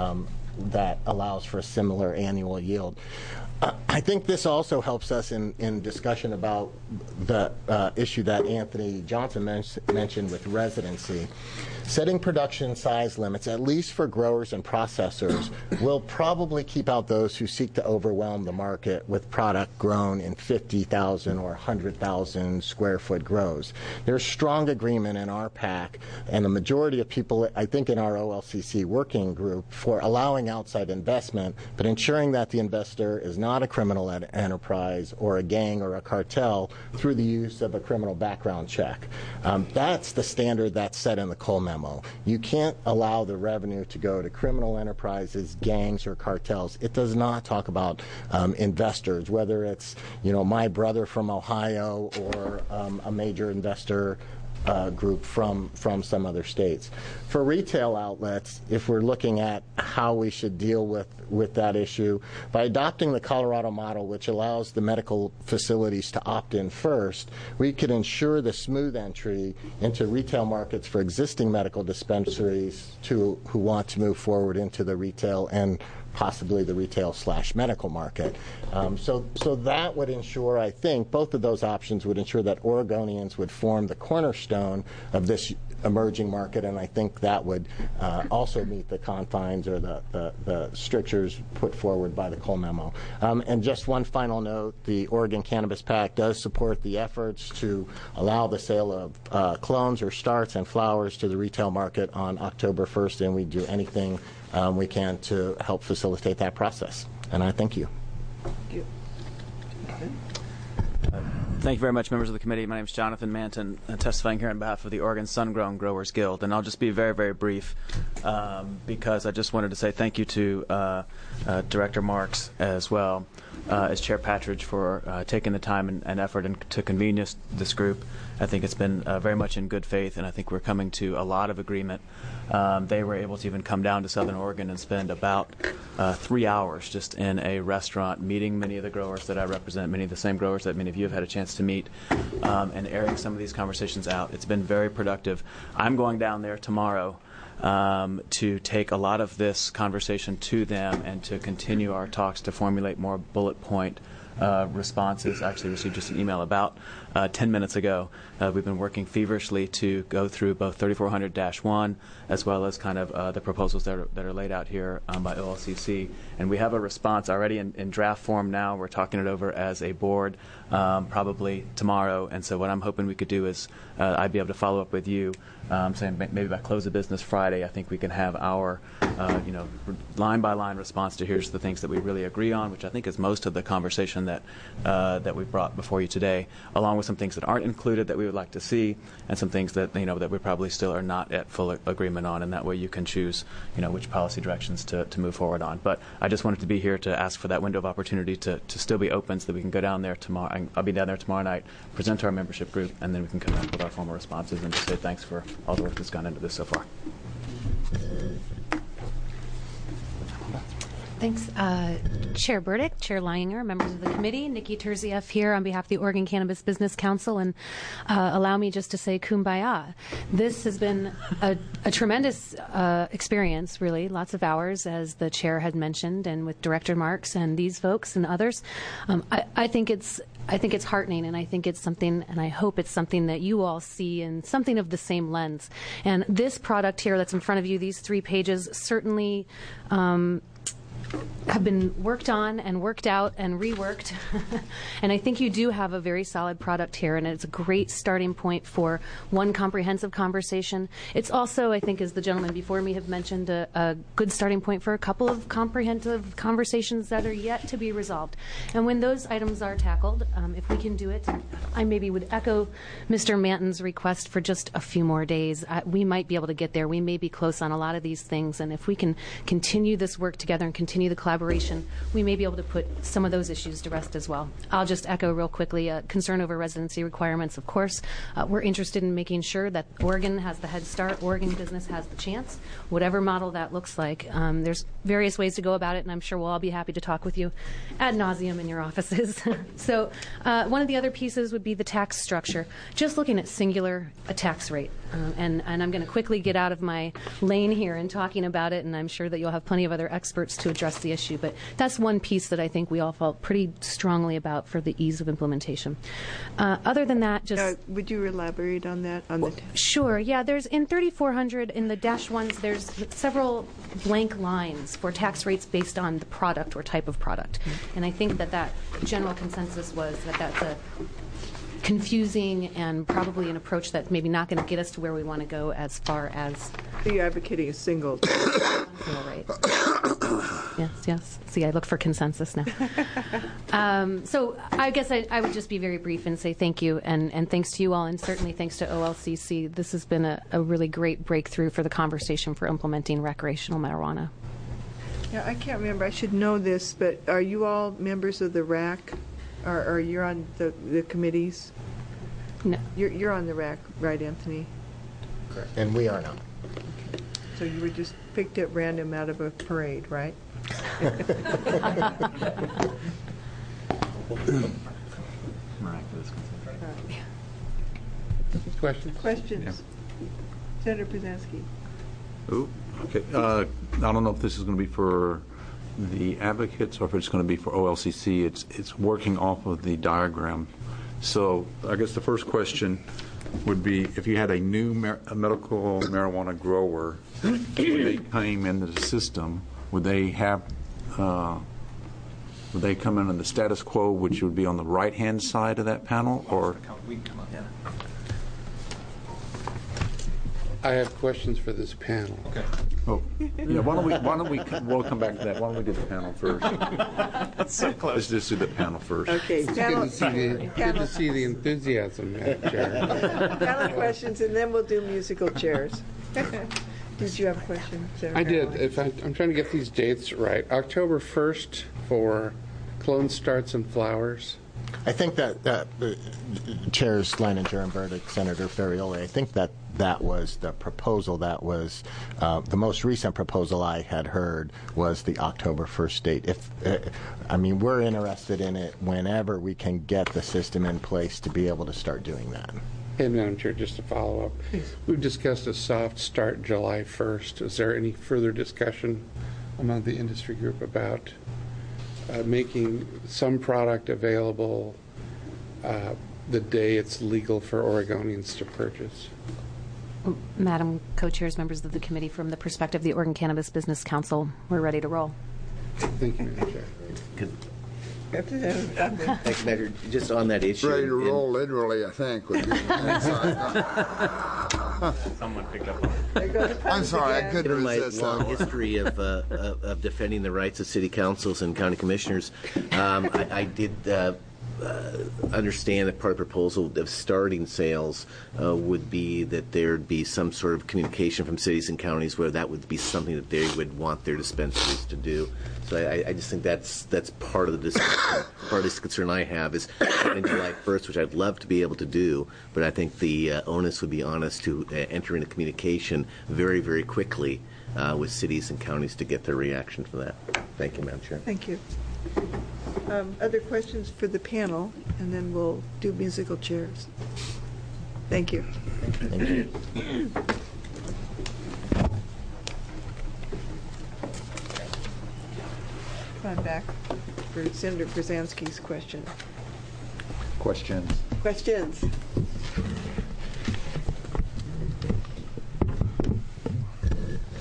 allows for a similar annual yield. I think this also helps us in discussion about the issue that Anthony Johnson mentioned with residency. Setting production size limits, at least for growers and processors, will probably keep out those who seek to overwhelm the market with product grown in 50,000 or 100,000 square foot grows. There's strong agreement in our PAC and the majority of people, I think, in our OLCC working group for allowing outside investment, but ensuring that the investor is not a criminal enterprise or a gang or a cartel through the use of a criminal background check. That's the standard that's set in the Cole Memo. You can't allow the revenue to go to criminal enterprises, gangs, or cartels. It does not talk about investors, whether it's my brother from Ohio or a major investor group from some other states. For retail outlets, if we're looking at how we should deal with that issue, by adopting the Colorado model, which allows the medical facilities to opt in first, we could ensure the smooth entry into retail markets for existing medical dispensaries who want to move forward into the retail and possibly the retail/medical market. So that would ensure, I think, both of those options would ensure that Oregonians would form the cornerstone of this emerging market, and I think that would also meet the confines or the strictures put forward by the Cole Memo. And just one final note, the Oregon Cannabis PAC does support the efforts to allow the sale of clones or starts and flowers to the retail market on October 1st, and we do anything we can to help facilitate that process. And I thank you. Thank you. Thank you very much, members of the committee. My name is Jonathan Manton, testifying here on behalf of the Oregon Sun-Grown Growers Guild. And I'll just be very, very brief because I just wanted to say thank you to Director Marks as well as Chair Patridge for taking the time and effort to convene this group. I think it's been very much in good faith, and I think we're coming to a lot of agreement. They were able to even come down to Southern Oregon and spend about 3 hours just in a restaurant meeting many of the growers that I represent, many of the same growers that many of you have had a chance to meet, and airing some of these conversations out. It's been very productive. I'm going down there tomorrow to take a lot of this conversation to them and to continue our talks to formulate more bullet point responses. I actually received just an email about 10 minutes ago. We've been working feverishly to go through both 3400-1 as well as kind of the proposals that are laid out here by OLCC. And we have a response already in draft form now. We're talking it over as a board probably tomorrow. And so what I'm hoping we could do is I'd be able to follow up with you saying maybe by close of business Friday, I think we can have our line-by-line response to here's the things that we really agree on, which I think is most of the conversation that we brought before you today, along with some things that aren't included that we would like to see, and some things that that we probably still are not at full agreement on, and that way you can choose which policy directions to move forward on. But I just wanted to be here to ask for that window of opportunity to still be open so that we can go down there tomorrow. I'll be down there tomorrow night, present to our membership group, and then we can come back with our formal responses and just say thanks for all the work that's gone into this so far. Thanks. Chair Burdick, Chair Leininger, members of the committee, Nikki Terzieff here on behalf of the Oregon Cannabis Business Council, and allow me just to say kumbaya. This has been a tremendous experience, really, lots of hours, as the chair had mentioned, and with Director Marks and these folks and others. I think it's heartening, and I think it's something, and I hope it's something that you all see in something of the same lens. And this product here that's in front of you, these 3 pages, certainly have been worked on and worked out and reworked. And I think you do have a very solid product here, and it's a great starting point for one comprehensive conversation. It's also, I think, as the gentleman before me have mentioned, a good starting point for a couple of comprehensive conversations that are yet to be resolved. And when those items are tackled, if we can do it, I maybe would echo Mr. Manton's request for just a few more days. We might be able to get there. We may be close on a lot of these things, and if we can continue this work together and continue the collaboration, we may be able to put some of those issues to rest as well. I'll just echo real quickly, concern over residency requirements, of course. We're interested in making sure that Oregon has the head start, Oregon business has the chance, whatever model that looks like. There's various ways to go about it, and I'm sure we'll all be happy to talk with you ad nauseum in your offices. So one of the other pieces would be the tax structure. Just looking at singular tax rate. And I'm going to quickly get out of my lane here in talking about it, and I'm sure that you'll have plenty of other experts to address the issue. But that's one piece that I think we all felt pretty strongly about for the ease of implementation. Other than that, just... would you elaborate on that? Sure. Yeah, there's in 3400, in the dash ones, there's several blank lines for tax rates based on the product or type of product. And I think that general consensus was that that's a confusing and probably an approach that's maybe not going to get us to where we want to go as far as... So you're advocating a single rate. Yes. See, I look for consensus now. So I guess I would just be very brief and say thank you, and thanks to you all, and certainly thanks to OLCC. This has been a really great breakthrough for the conversation for implementing recreational marijuana. Yeah, I can't remember. I should know this, but are you all members of the RAC? Or you're on the committees? No. You're on the RAC, right, Anthony? Correct. And we are not. Okay. So you were just picked at random out of a parade, right? Questions? Yeah. Senator Brzezinski. Oh, okay. I don't know if this is going to be for the advocates or if it's going to be for OLCC. It's working off of the diagram. So I guess the first question would be, if you had a new medical marijuana grower, when they came into the system, would they come in the status quo, which would be on the right-hand side of that panel, or? We can come up. Yeah. I have questions for this panel. Okay. Oh, yeah. We'll come back to that. Why don't we do the panel first? That's so close. Let's just do the panel first. Okay. It's good to see the enthusiasm, Madam Chair. Panel questions, and then we'll do musical chairs. Did you have a question, Senator? I did. I'm trying to get these dates right. October 1st for clone starts and flowers. I think that Chairs Leininger and Burdick, Senator Ferrioli, I think that was the proposal. That was the most recent proposal I had heard was the October 1st date. We're interested in it whenever we can get the system in place to be able to start doing that. And Madam Chair, just to follow up, we've discussed a soft start July 1st. Is there any further discussion among the industry group about making some product available the day it's legal for Oregonians to purchase? Madam Co-Chairs, members of the committee, from the perspective of the Oregon Cannabis Business Council, we're ready to roll. Thank you, Madam Chair. Good. Thank you, Mayor. Just on that issue. Ready to roll, literally, I think. Someone picked up on it. I'm sorry, I couldn't Given my resist long that one. history of defending the rights of city councils and county commissioners, I did understand that part of the proposal of starting sales would be that there'd be some sort of communication from cities and counties where that would be something that they would want their dispensaries to do. So I just think that's part of the part of this concern I have is on July 1st, which I'd love to be able to do, but I think the onus would be on us to enter into communication very, very quickly with cities and counties to get their reaction for that. Thank you, Madam Chair. Thank you. Other questions for the panel, and then we'll do musical chairs. Thank you. Thank you. Come on back for Senator Brzezinski's question. Questions? Questions?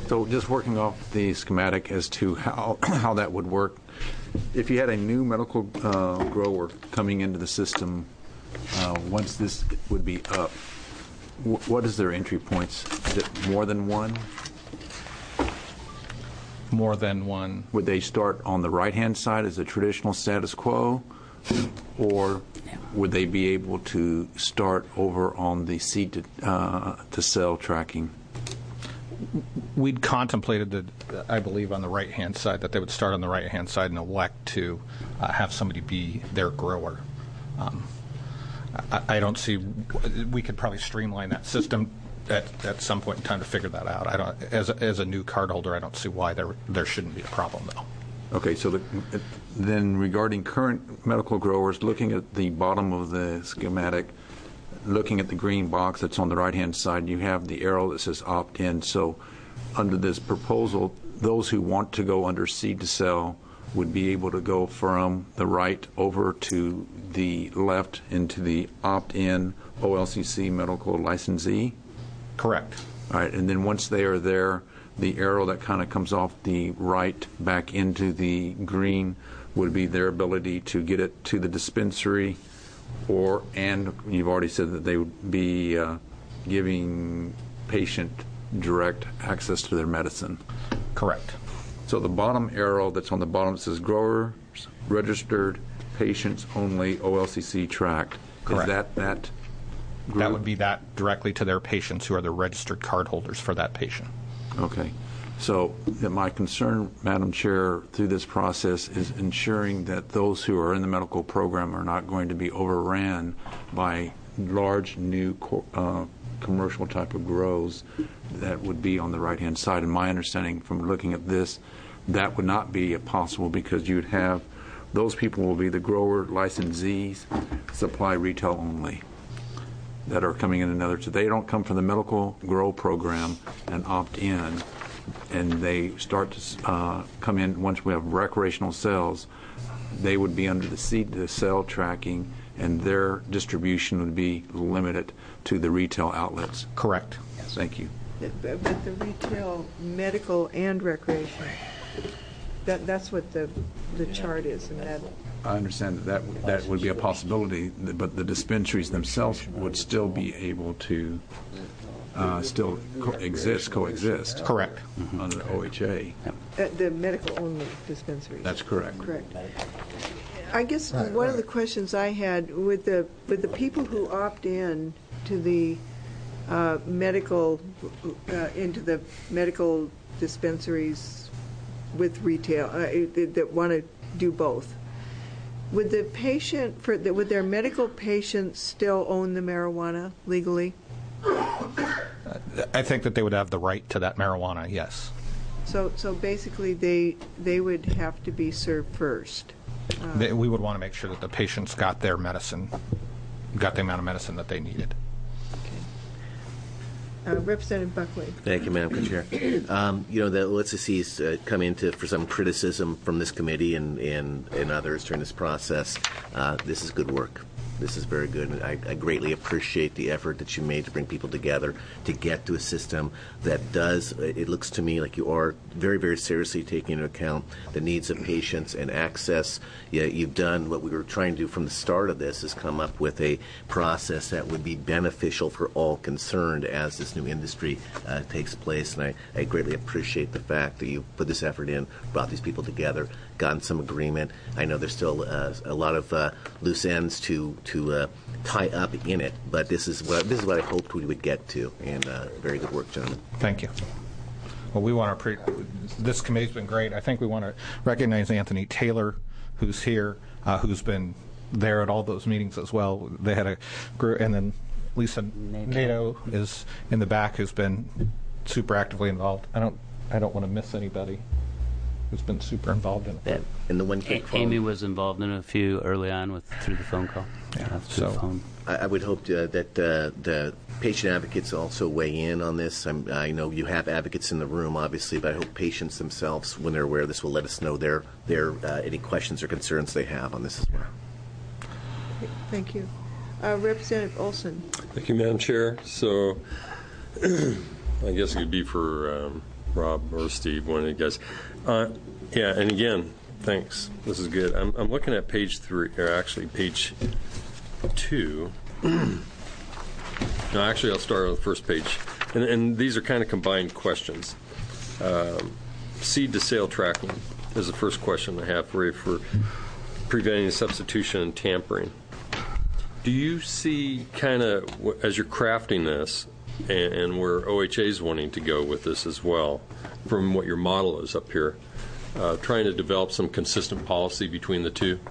So just working off the schematic as to how that would work, if you had a new medical grower coming into the system, once this would be up, what is their entry points? Is it more than one? More than one. Would they start on the right-hand side as a traditional status quo, or would they be able to start over on the seed to cell tracking? We'd contemplated that, I believe, on the right-hand side, that they would start on the right-hand side and elect to have somebody be their grower. I don't see, we could probably streamline that system at some point in time to figure that out. I don't, as a new cardholder, I don't see why there shouldn't be a problem, though. Okay, so then regarding current medical growers, looking at the bottom of the schematic, looking at the green box that's on the right-hand side, you have the arrow that says opt-in. So under this proposal, those who want to go under seed to cell would be able to go from the right over to the left into the opt-in OLCC medical licensee? Correct. All right, and then once they are there, the arrow that kind of comes off the right back into the green would be their ability to get it to the dispensary, and you've already said that they would be giving patient direct access to their medicine. Correct. So the bottom arrow that's on the bottom says growers registered patients only OLCC tracked. Correct. Is that group? That would be that directly to their patients who are the registered cardholders for that patient. Okay. So my concern, Madam Chair, through this process is ensuring that those who are in the medical program are not going to be overran by large new commercial type of grows that would be on the right-hand side. And my understanding from looking at this, that would not be possible because you'd have those people will be the grower licensees, supply retail only, that are coming in another. So they don't come from the medical grow program and opt in, and they start to come in once we have recreational sales. They would be under the seed to cell tracking, and their distribution would be limited to the retail outlets. Correct. Yes. Thank you. But the retail, medical, and recreation, that's what the chart is. And that I understand that would be a possibility, but the dispensaries themselves would still be able to still coexist. Correct. Under OHA. The medical-only dispensaries. That's correct. Correct. I guess one of the questions I had with the people who opt in to the medical into the medical dispensaries with retail that want to do both. Would the patient would their medical patients still own the marijuana legally? I think that they would have the right to that marijuana. Yes. So basically, they would have to be served first. We would want to make sure that the patients got their medicine, got the amount of medicine that they needed. Representative Buckley. Thank you, Madam Co-Chair. The OLCC's come into for some criticism from this committee and others during this process. This is good work. This is very good, and I greatly appreciate the effort that you made to bring people together to get to a system that does, it looks to me like you are very, very seriously taking into account the needs of patients and access. Yeah, you've done what we were trying to do from the start of this, is come up with a process that would be beneficial for all concerned as this new industry takes place, and I greatly appreciate the fact that you put this effort in, brought these people together, gotten some agreement. I know there's still a lot of loose ends to tie up in it, but this is what I hoped we would get to, and very good work, gentlemen. Thank you. Well, we want to this committee's been great. I think we want to recognize Anthony Taylor, who's here, who's been there at all those meetings as well. They had a group, and then Lisa Nato is in the back, who's been super actively involved. I don't want to miss anybody who's been super involved in it. And the one Amy was involved in a few early on through the phone call. Through the phone. I would hope that the patient advocates also weigh in on this. I know you have advocates in the room, obviously, but I hope patients themselves, when they're aware of this, will let us know their any questions or concerns they have on this as well. Thank you. Representative Olson. Thank you, Madam Chair. So I guess it could be for Rob or Steve, one of you guys. Yeah, and again, thanks. This is good. I'm looking at page 3, or actually page 2. No, actually, I'll start on the first page. And these are kind of combined questions. Seed to sale tracking is the first question I have for you for preventing substitution and tampering. Do you see kind of, as you're crafting this, and where OHA is wanting to go with this as well, from what your model is up here, trying to develop some consistent policy between the two?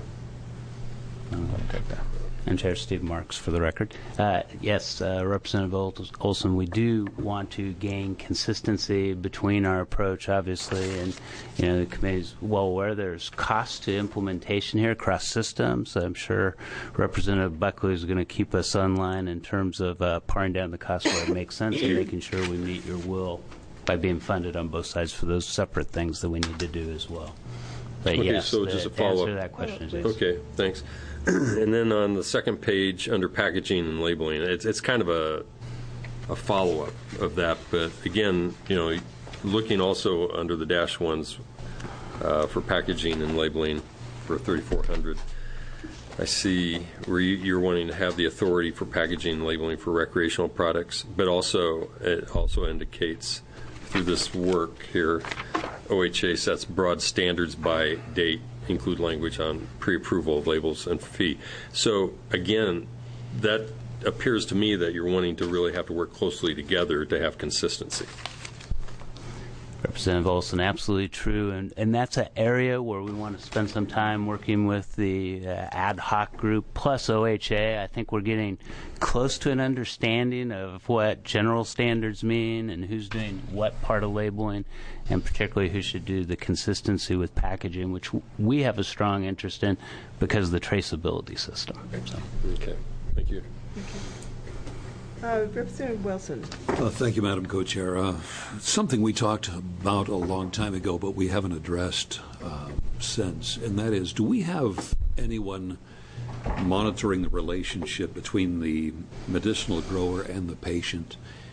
I'm going to take that. And Chair Steve Marks, for the record. Yes, Representative Olson, we do want to gain consistency between our approach, obviously, and the committee's well aware there's cost to implementation here across systems. I'm sure Representative Buckley is going to keep us online in terms of paring down the cost where it makes sense and making sure we meet your will by being funded on both sides for those separate things that we need to do as well. But okay, yes, so just a follow-up. Answer that question, please. Okay, thanks. And then on the second page, under packaging and labeling, it's kind of a follow-up of that. But again, looking also under the dash ones for packaging and labeling for 3400, I see where you're wanting to have the authority for packaging and labeling for recreational products, but also it also indicates through this work here, OHA sets broad standards by date, include language on pre-approval of labels and fee. So again, that appears to me that you're wanting to really have to work closely together to have consistency. Representative Olson, absolutely true, and that's an area where we want to spend some time working with the ad hoc group plus OHA. I think we're getting close to an understanding of what general standards mean and who's doing what part of labeling, and particularly who should do the consistency with packaging, which we have a strong interest in because of the traceability system. So. Okay, thank you. Representative Wilson. Thank you, Madam Co-Chair. Something we talked about a long time ago, but we haven't addressed since, and that is, do we have anyone monitoring the relationship between the medicinal grower and the patient?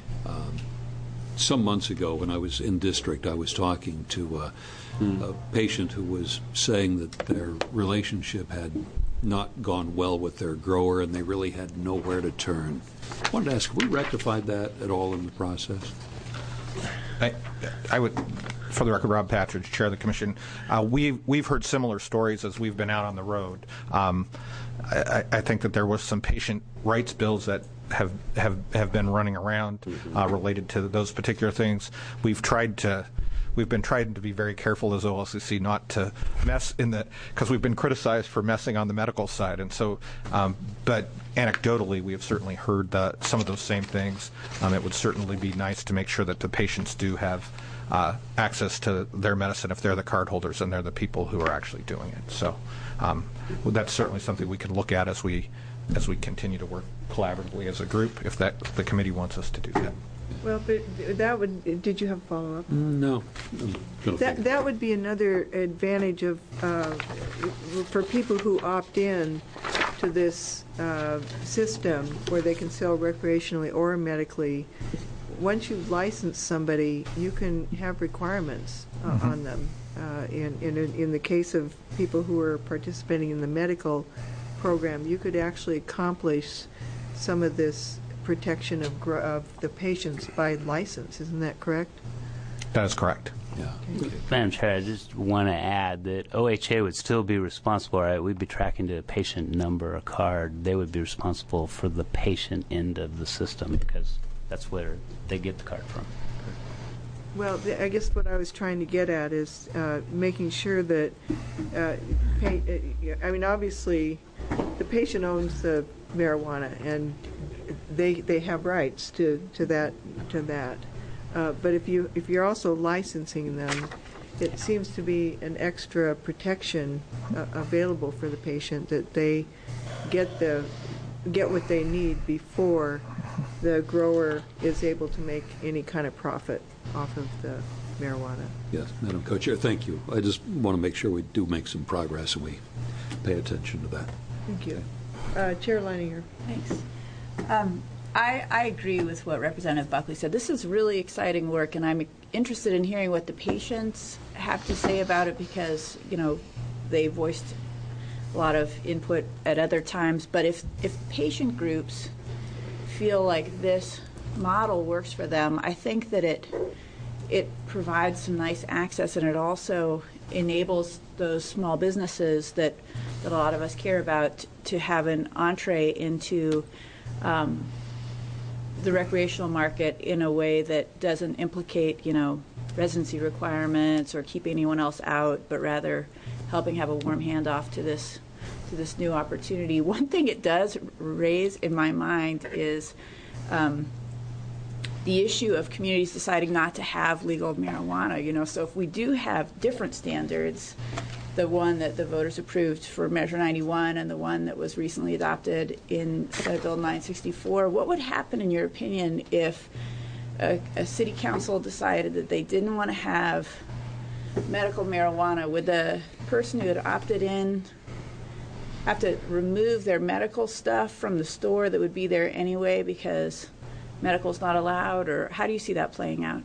Some months ago, when I was in district, I was talking to a patient who was saying that their relationship had not gone well with their grower, and they really had nowhere to turn. I wanted to ask, have we rectified that at all in the process? I would, for the record, Rob Patridge, Chair of the Commission. We've heard similar stories as we've been out on the road. I think that there was some patient rights bills that have been running around related to those particular things. We've been trying to be very careful as OLCC not to mess in the, because we've been criticized for messing on the medical side, and so, but anecdotally, we have certainly heard some of those same things. It would certainly be nice to make sure that the patients do have access to their medicine if they're the card holders and they're the people who are actually doing it. So that's certainly something we can look at as we continue to work collaboratively as a group, if the committee wants us to do that. Well, but that would. Did you have a follow-up? No. That would be another advantage of for people who opt in to this system where they can sell recreationally or medically. Once you license somebody, you can have requirements on them. In the case of people who are participating in the medical program, you could actually accomplish some of this protection of the patients by license. Isn't that correct? That is correct. Yeah. Okay. Madam Chair, I just want to add that OHA would still be responsible, right? We'd be tracking to a patient number, a card. They would be responsible for the patient end of the system because that's where they get the card from. Well, I guess what I was trying to get at is making sure that, obviously, the patient owns the marijuana, and they have rights to that. But if you're also licensing them, it seems to be an extra protection available for the patient, that they get what they need before the grower is able to make any kind of profit off of the marijuana. Yes, Madam Co-Chair, thank you. I just want to make sure we do make some progress and we pay attention to that. Thank you. Chair Leininger. Thanks. I agree with what Representative Buckley said. This is really exciting work, and I'm interested in hearing what the patients have to say about it because, they voiced a lot of input at other times. But if patient groups feel like this model works for them, I think that it provides some nice access, and it also enables those small businesses that a lot of us care about to have an entree into the recreational market in a way that doesn't implicate, residency requirements or keep anyone else out, but rather helping have a warm handoff to this new opportunity. One thing it does raise in my mind is the issue of communities deciding not to have legal marijuana. So if we do have different standards, the one that the voters approved for Measure 91 and the one that was recently adopted in Senate Bill 964, what would happen, in your opinion, if a city council decided that they didn't want to have medical marijuana? Would the person who had opted in have to remove their medical stuff from the store that would be there anyway because medical is not allowed? Or how do you see that playing out?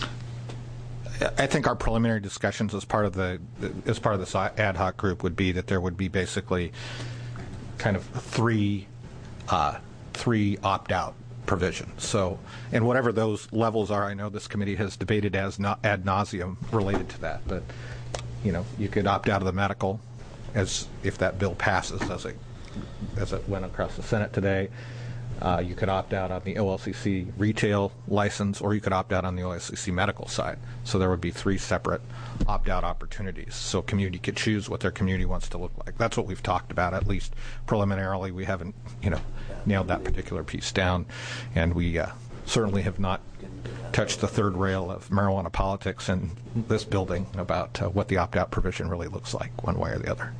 I think our preliminary discussions as part of this ad hoc group would be that there would be basically kind of three opt-out provisions. So, and whatever those levels are, I know this committee has debated ad nauseum related to that. But you could opt out of the medical, as if that bill passes as it went across the Senate today. You could opt out on the OLCC retail license, or you could opt out on the OLCC medical side. So there would be three separate opt-out opportunities. So a community could choose what their community wants to look like. That's what we've talked about, at least preliminarily. We haven't, nailed that particular piece down, and we certainly have not touched the third rail of marijuana politics in this building about what the opt-out provision really looks like, one way or the other.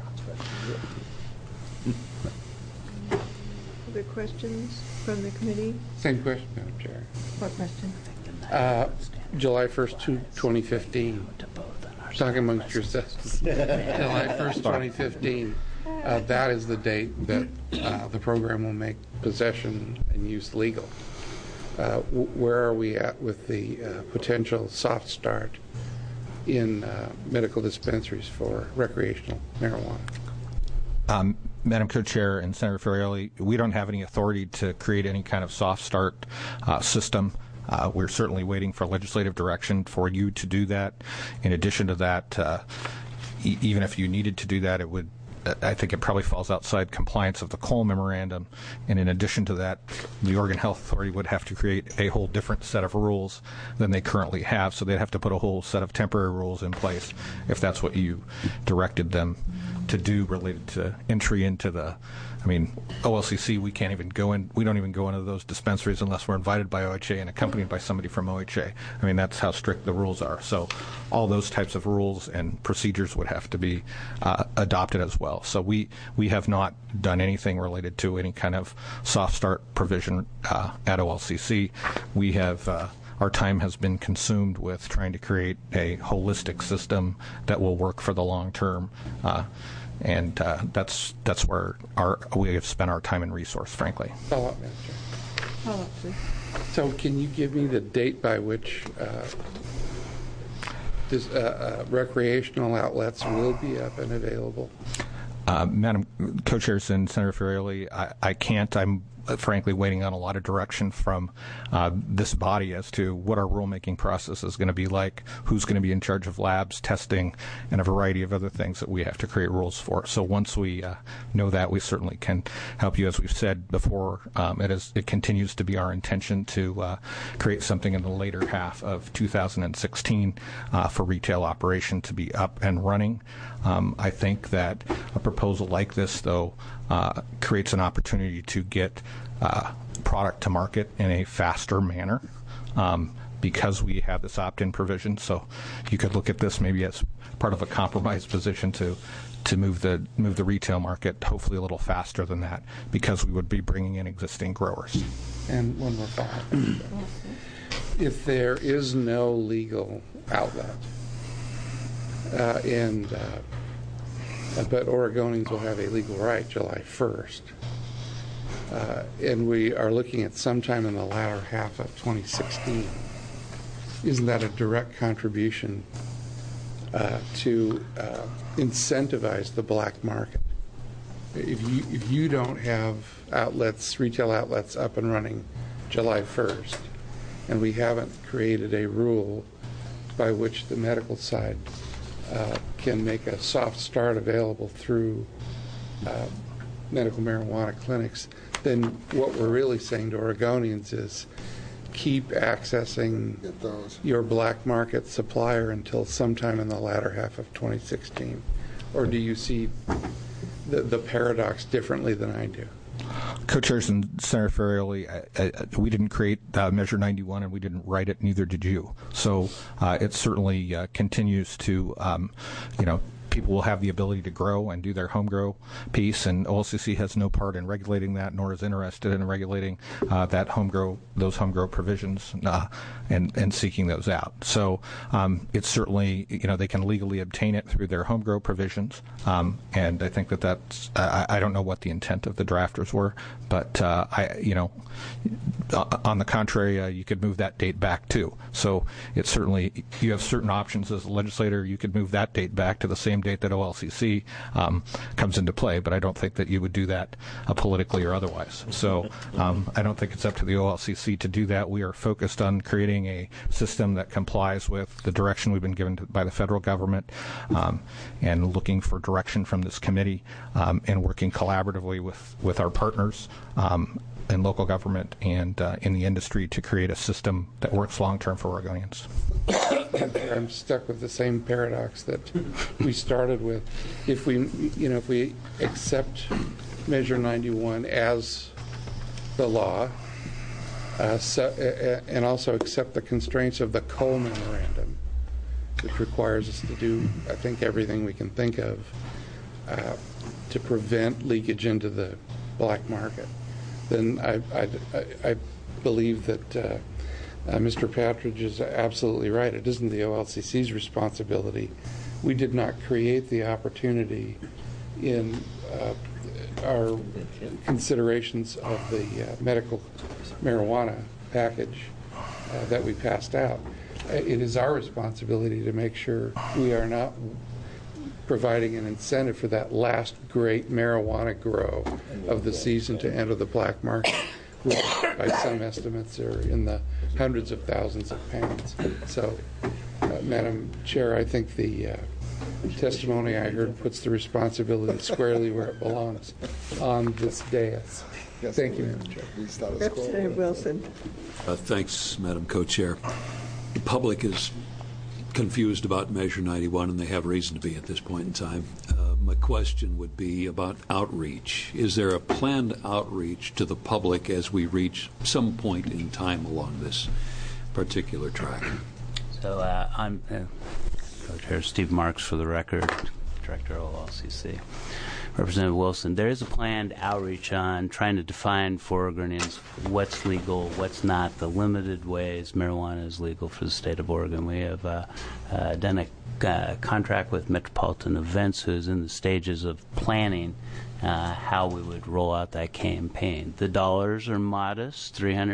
Other questions from the committee? Same question, Madam Chair. What question? July 1st, 2015. Talking amongst yourselves. July 1st, 2015. That is the date that the program will make possession and use legal. Where are we at with the potential soft start in medical dispensaries for recreational marijuana? Madam Co-Chair and Senator Ferrielli, we don't have any authority to create any kind of soft start system. We're certainly waiting for legislative direction for you to do that. In addition to that, even if you needed to do that, I think it probably falls outside compliance of the Cole Memorandum. And in addition to that, the Oregon Health Authority would have to create a whole different set of rules than they currently have. So they'd have to put a whole set of temporary rules in place if that's what you directed them to do related to entry into OLCC, we can't even go in. We don't even go into those dispensaries unless we're invited by OHA and accompanied by somebody from OHA. That's how strict the rules are. So all those types of rules and procedures would have to be adopted as well. So we have not done anything related to any kind of soft start provision at OLCC. We have our time has been consumed with trying to create a holistic system that will work for the long term. And that's where we have spent our time and resource, frankly. Follow up, Madam Chair. Follow up, please. So can you give me the date by which recreational outlets will be up and available? Madam Co-Chairs and Senator Ferrielli, I can't. I'm frankly waiting on a lot of direction from this body as to what our rulemaking process is going to be like, who's going to be in charge of labs, testing, and a variety of other things that we have to create rules for. So once we know that, we certainly can help you. As we've said before, it continues to be our intention to create something in the later half of 2016 for retail operation to be up and running. I think that a proposal like this, though, creates an opportunity to get product to market in a faster manner because we have this opt-in provision. So you could look at this maybe as part of a compromise position to move the retail market hopefully a little faster than that, because we would be bringing in existing growers. And one more thought. If there is no legal outlet, but Oregonians will have a legal right July 1st, and we are looking at sometime in the latter half of 2016. Isn't that a direct contribution to incentivize the black market? If you don't have retail outlets up and running July 1st, and we haven't created a rule by which the medical side can make a soft start available through medical marijuana clinics, then what we're really saying to Oregonians is keep accessing your black market supplier until sometime in the latter half of 2016. Or do you see the paradox differently than I do? Co-chairs and Senator Ferrioli, we didn't create Measure 91 and we didn't write it, neither did you. So it certainly continues to, people will have the ability to grow and do their home grow piece, and OLCC has no part in regulating that, nor is interested in regulating those home grow provisions and seeking those out. So it's certainly, they can legally obtain it through their home grow provisions, and I think that's, I don't know what the intent of the drafters were, but on the contrary, you could move that date back too. So it's certainly, you have certain options as a legislator. You could move that date back to the same date that OLCC comes into play, but I don't think that you would do that politically or otherwise. So I don't think it's up to the OLCC to do that. We are focused on creating a system that complies with the direction we've been given by the federal government, and looking for direction from this committee, and working collaboratively with our partners in local government and in the industry to create a system that works long-term for Oregonians. I'm stuck with the same paradox that we started with. If we accept Measure 91 as the law, and also accept the constraints of the Cole Memorandum, which requires us to do, I think, everything we can think of to prevent leakage into the black market, then I believe that Mr. Patridge is absolutely right. It isn't the OLCC's responsibility. We did not create the opportunity in our considerations of the medical marijuana package that we passed out. It is our responsibility to make sure we are not providing an incentive for that last great marijuana grow of the season to enter the black market, which by some estimates are in the hundreds of thousands of pounds. So, Madam Chair, I think the testimony I heard puts the responsibility squarely where it belongs on this dais. Thank you, Madam Chair. Representative Wilson. Thanks, Madam Co-Chair. The public is confused about Measure 91, and they have reason to be at this point in time. My question would be about outreach. Is there a planned outreach to the public as we reach some point in time along this particular track? So I'm Co-Chair Steve Marks, for the record, Director of OLCC. Representative Wilson, there is a planned outreach on trying to define for Oregonians what's legal, what's not, the limited ways marijuana is legal for the state of Oregon. We have done a contract with Metropolitan Events, who's in the stages of planning how we would roll out that campaign. The dollars are modest,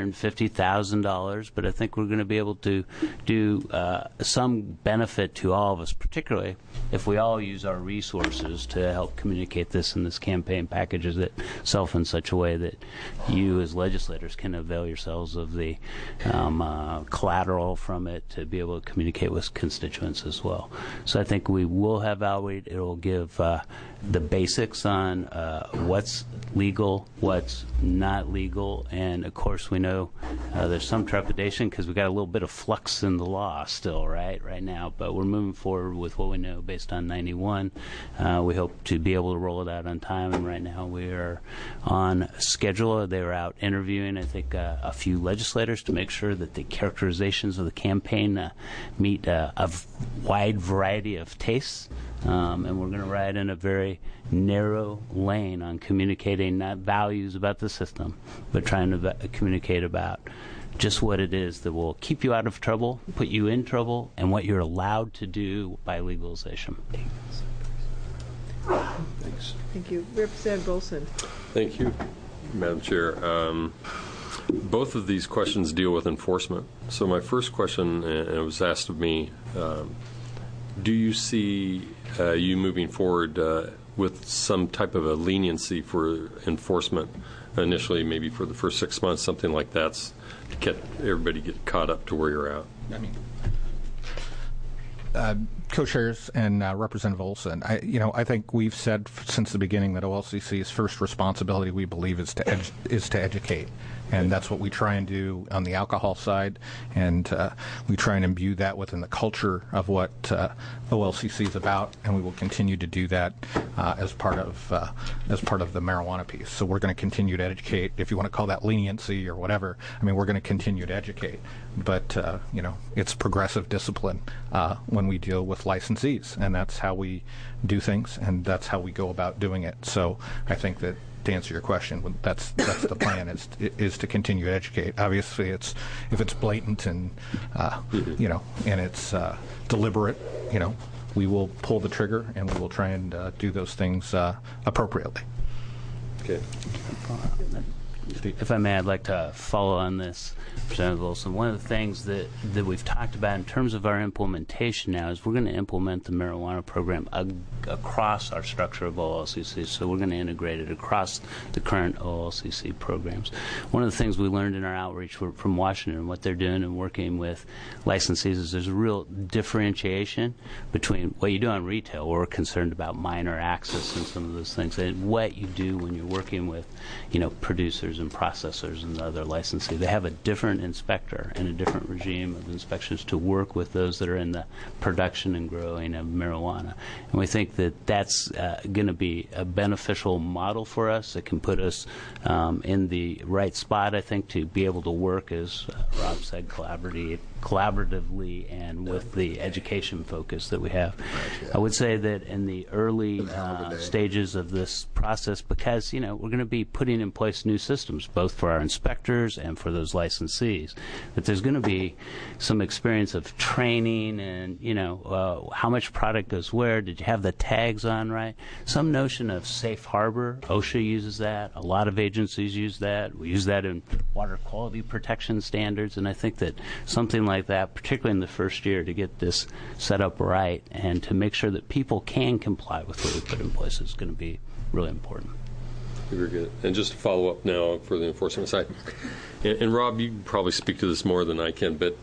$350,000, but I think we're going to be able to do some benefit to all of us, particularly if we all use our resources to help communicate this in this campaign package itself in such a way that you as legislators can avail yourselves of the collateral from it to be able to communicate with constituents as well. So I think we will have outreach. It will give the basics on what's legal, what's not legal, and of course we know there's some trepidation because we got a little bit of flux in the law still right now, but we're moving forward with what we know based on 91. We hope to be able to roll it out on time, and right now we are on schedule. They were out interviewing, I think, a few legislators to make sure that the characterizations of the campaign meet a wide variety of tastes. And we're going to ride in a very narrow lane on communicating not values about the system, but trying to communicate about just what it is that will keep you out of trouble, put you in trouble, and what you're allowed to do by legalization. Thanks. Thank you. Representative Wilson. Thank you. Madam Chair. Both of these questions deal with enforcement. So my first question, and it was asked of me, do you see you moving forward with some type of a leniency for enforcement initially, maybe for the first 6 months, something like that, to get everybody get caught up to where you're at? Co-chairs and Representative Olson, I think we've said since the beginning that OLCC's first responsibility, we believe, is to educate, and that's what we try and do on the alcohol side, and we try and imbue that within the culture of what OLCC is about, and we will continue to do that as part of the marijuana piece. So we're going to continue to educate, if you want to call that leniency or whatever. I mean, we're going to continue to educate, but it's progressive discipline when we deal with licensees, and that's how we do things, and that's how we go about doing it. So I think that, to answer your question, that's the plan, is to continue to educate. Obviously, if it's blatant and and it's deliberate, we will pull the trigger and we will try and do those things appropriately. Okay. If I may, I'd like to follow on this, Representative Wilson. One of the things that we've talked about in terms of our implementation now is we're going to implement the marijuana program across our structure of OLCC. So we're going to integrate it across the current OLCC programs. One of the things we learned in our outreach from Washington and what they're doing and working with licensees is there's a real differentiation between what you do on retail, where we're concerned about minor access and some of those things, and what you do when you're working with, producers and processors and other licensees. They have a different inspector and a different regime of inspections to work with those that are in the production and growing of marijuana. And we think that that's going to be a beneficial model for us. It can put us in the right spot, I think, to be able to work, as Rob said, collaboratively and with the education focus that we have. I would say that in the early stages of this process, because we're going to be putting in place new systems both for our inspectors and for those licensees, that there's going to be some experience of training and how much product goes where, did you have the tags on right, some notion of safe harbor. OSHA uses that, a lot of agencies use that, we use that in water quality protection standards, and I think that something like that, particularly in the first year, to get this set up right and to make sure that people can comply with what we put in place is going to be really important. Very good. And just to follow up now for the enforcement side, and Rob, you can probably speak to this more than I can, but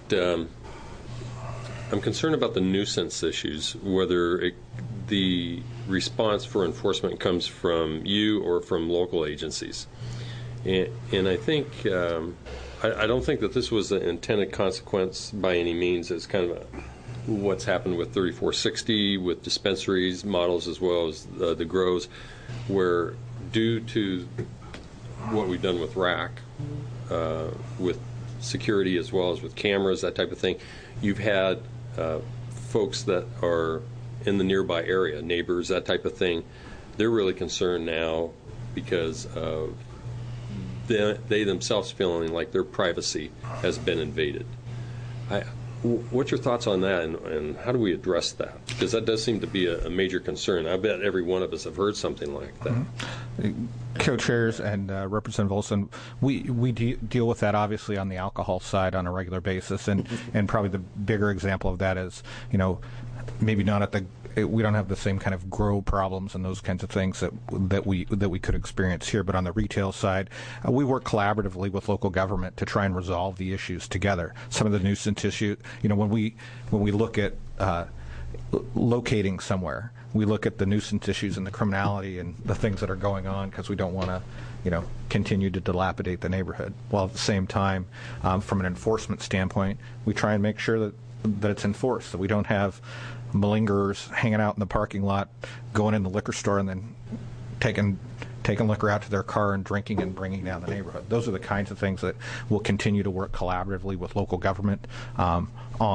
I'm concerned about the nuisance issues, whether the response for enforcement comes from you or from local agencies. And I think I don't think that this was an intended consequence by any means. It's kind of what's happened with 3460, with dispensaries models, as well as the grows, where due to what we've done with RAC, with security as well as with cameras, that type of thing, you've had folks that are in the nearby area, neighbors, that type of thing. They're really concerned now because of they themselves feeling like their privacy has been invaded. What's your thoughts on that, and how do we address that? Because that does seem to be a major concern. I bet every one of us have heard something like that. Mm-hmm. Co-chairs and Representative Olson, we deal with that obviously on the alcohol side on a regular basis, and probably the bigger example of that is, maybe not at the we don't have the same kind of grow problems and those kinds of things that we could experience here. But on the retail side, we work collaboratively with local government to try and resolve the issues together. Some of the nuisance issues, when we look at locating somewhere, we look at the nuisance issues and the criminality and the things that are going on, because we don't want to continue to dilapidate the neighborhood. While at the same time, from an enforcement standpoint, we try and make sure that it's enforced, that we don't have malingerers hanging out in the parking lot, going in the liquor store, and then taking liquor out to their car and drinking and bringing down the neighborhood. Those are the kinds of things that we'll continue to work collaboratively with local government on,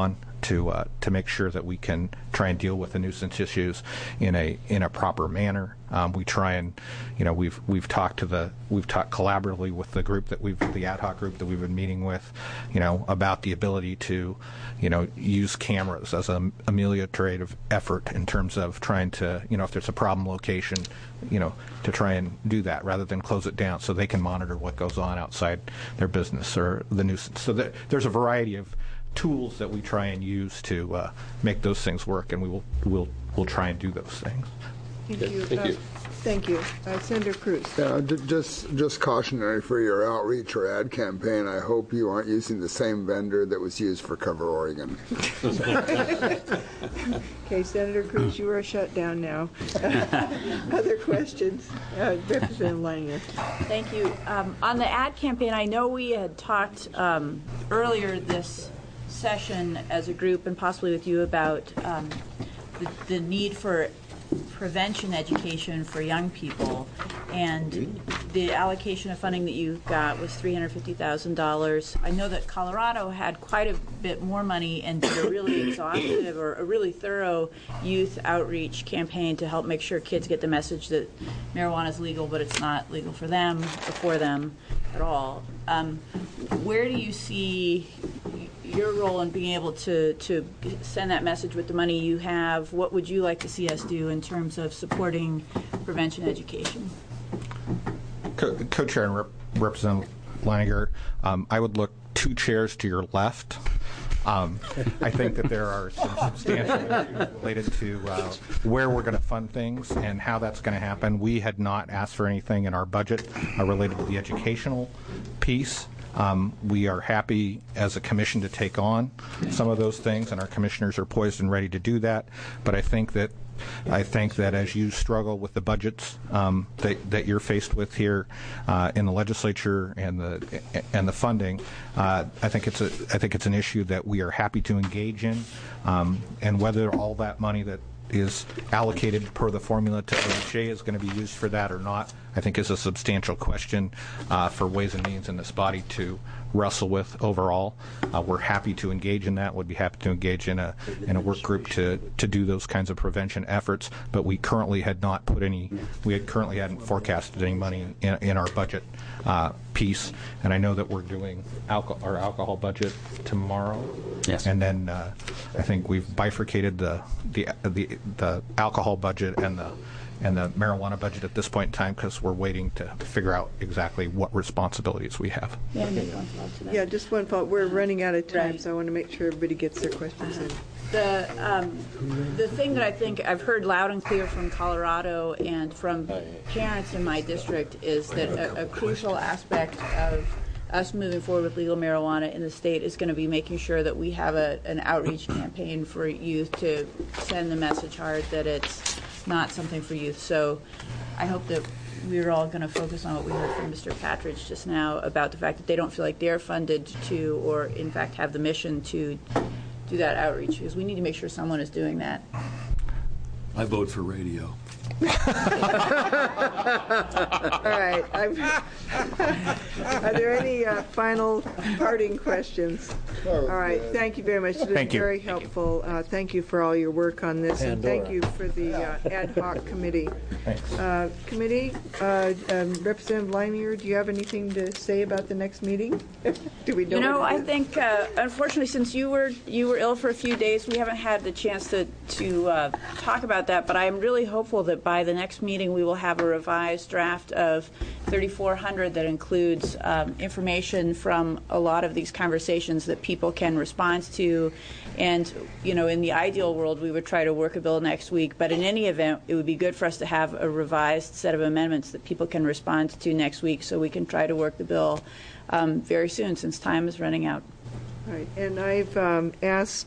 to make sure that we can try and deal with the nuisance issues in a proper manner. We try and, we've talked collaboratively with the group the ad hoc group that we've been meeting with, about the ability to, use cameras as an ameliorative effort in terms of trying to, if there's a problem location, to try and do that rather than close it down so they can monitor what goes on outside their business or the nuisance. So there's a variety of tools that we try and use to make those things work, and we'll try and do those things. Thank you. Thank you. Thank you. Senator Cruz. Just cautionary for your outreach or ad campaign, I hope you aren't using the same vendor that was used for Cover Oregon. Okay, Senator Cruz, you are shut down now. Other questions? Representative Leininger. Thank you. On the ad campaign, I know we had talked earlier this session as a group and possibly with you about the need for prevention education for young people, and the allocation of funding that you got was $350,000. I know that Colorado had quite a bit more money and did a really exhaustive or a really thorough youth outreach campaign to help make sure kids get the message that marijuana is legal, but it's not legal for them or for them at all. Where do you see your role in being able to send that message with the money you have? What would you like to see us do in terms of supporting prevention education? Co-Chair and Representative Leininger, I would look 2 chairs to your left. I think that there are some substantial issues related to where we're going to fund things and how that's going to happen. We had not asked for anything in our budget related to the educational piece. We are happy as a commission to take on some of those things, and our commissioners are poised and ready to do that. But I think that as you struggle with the budgets that you're faced with here in the legislature and the funding, I think it's an issue that we are happy to engage in, and whether all that money that is allocated per the formula to OHA is going to be used for that or not, I think is a substantial question for Ways and Means in this body to wrestle with overall. We're happy to engage in that. Would be happy to engage in a work group to do those kinds of prevention efforts. But we currently had not put any. Currently hadn't forecasted any money in our budget piece. And I know that we're doing our alcohol budget tomorrow. Yes. And then I think we've bifurcated the alcohol budget and the marijuana budget at this point in time because we're waiting to figure out exactly what responsibilities we have. Yeah, just one thought. We're running out of time, so I want to make sure everybody gets their questions in. The thing that I think I've heard loud and clear from Colorado and from parents in my district is that a crucial aspect of us moving forward with legal marijuana in the state is going to be making sure that we have an outreach campaign for youth to send the message hard that it's not something for youth. So I hope that we're all going to focus on what we heard from Mr. Patridge just now about the fact that they don't feel like they're funded to, or in fact have the mission to do that outreach, because we need to make sure someone is doing that. I vote for radio. All right. Are there any final parting questions? All right. Thank you very much. This was very helpful. Thank you for all your work on this, and thank you for the ad hoc committee. Thanks. Committee, Representative Leininger, do you have anything to say about the next meeting? Do we know? I think unfortunately, since you were ill for a few days, we haven't had the chance to talk about that. But I am really hopeful that by the next meeting we will have a revised draft of 3400 that includes information from a lot of these conversations that people can respond to. And, in the ideal world, we would try to work a bill next week. But in any event, it would be good for us to have a revised set of amendments that people can respond to next week so we can try to work the bill very soon since time is running out. Right, and I've asked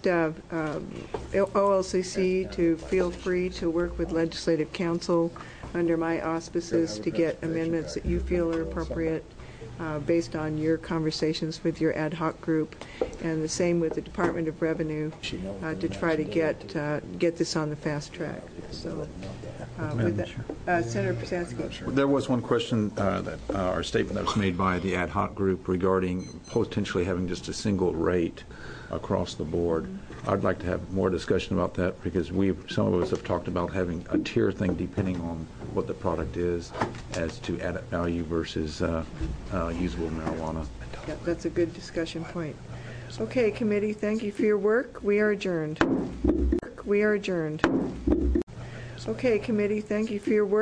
OLCC to feel free to work with Legislative Council under my auspices to get amendments that you feel are appropriate based on your conversations with your ad hoc group, and the same with the Department of Revenue to try to get this on the fast track. So, with that, Senator Brzezinski. There was one question or statement that was made by the ad hoc group regarding potentially having just a single rate across the board. I'd like to have more discussion about that because some of us have talked about having a tier thing depending on what the product is as to added value versus usable marijuana. Yeah, that's a good discussion point. Okay, committee, thank you for your work. We are adjourned. Okay, committee, thank you for your work.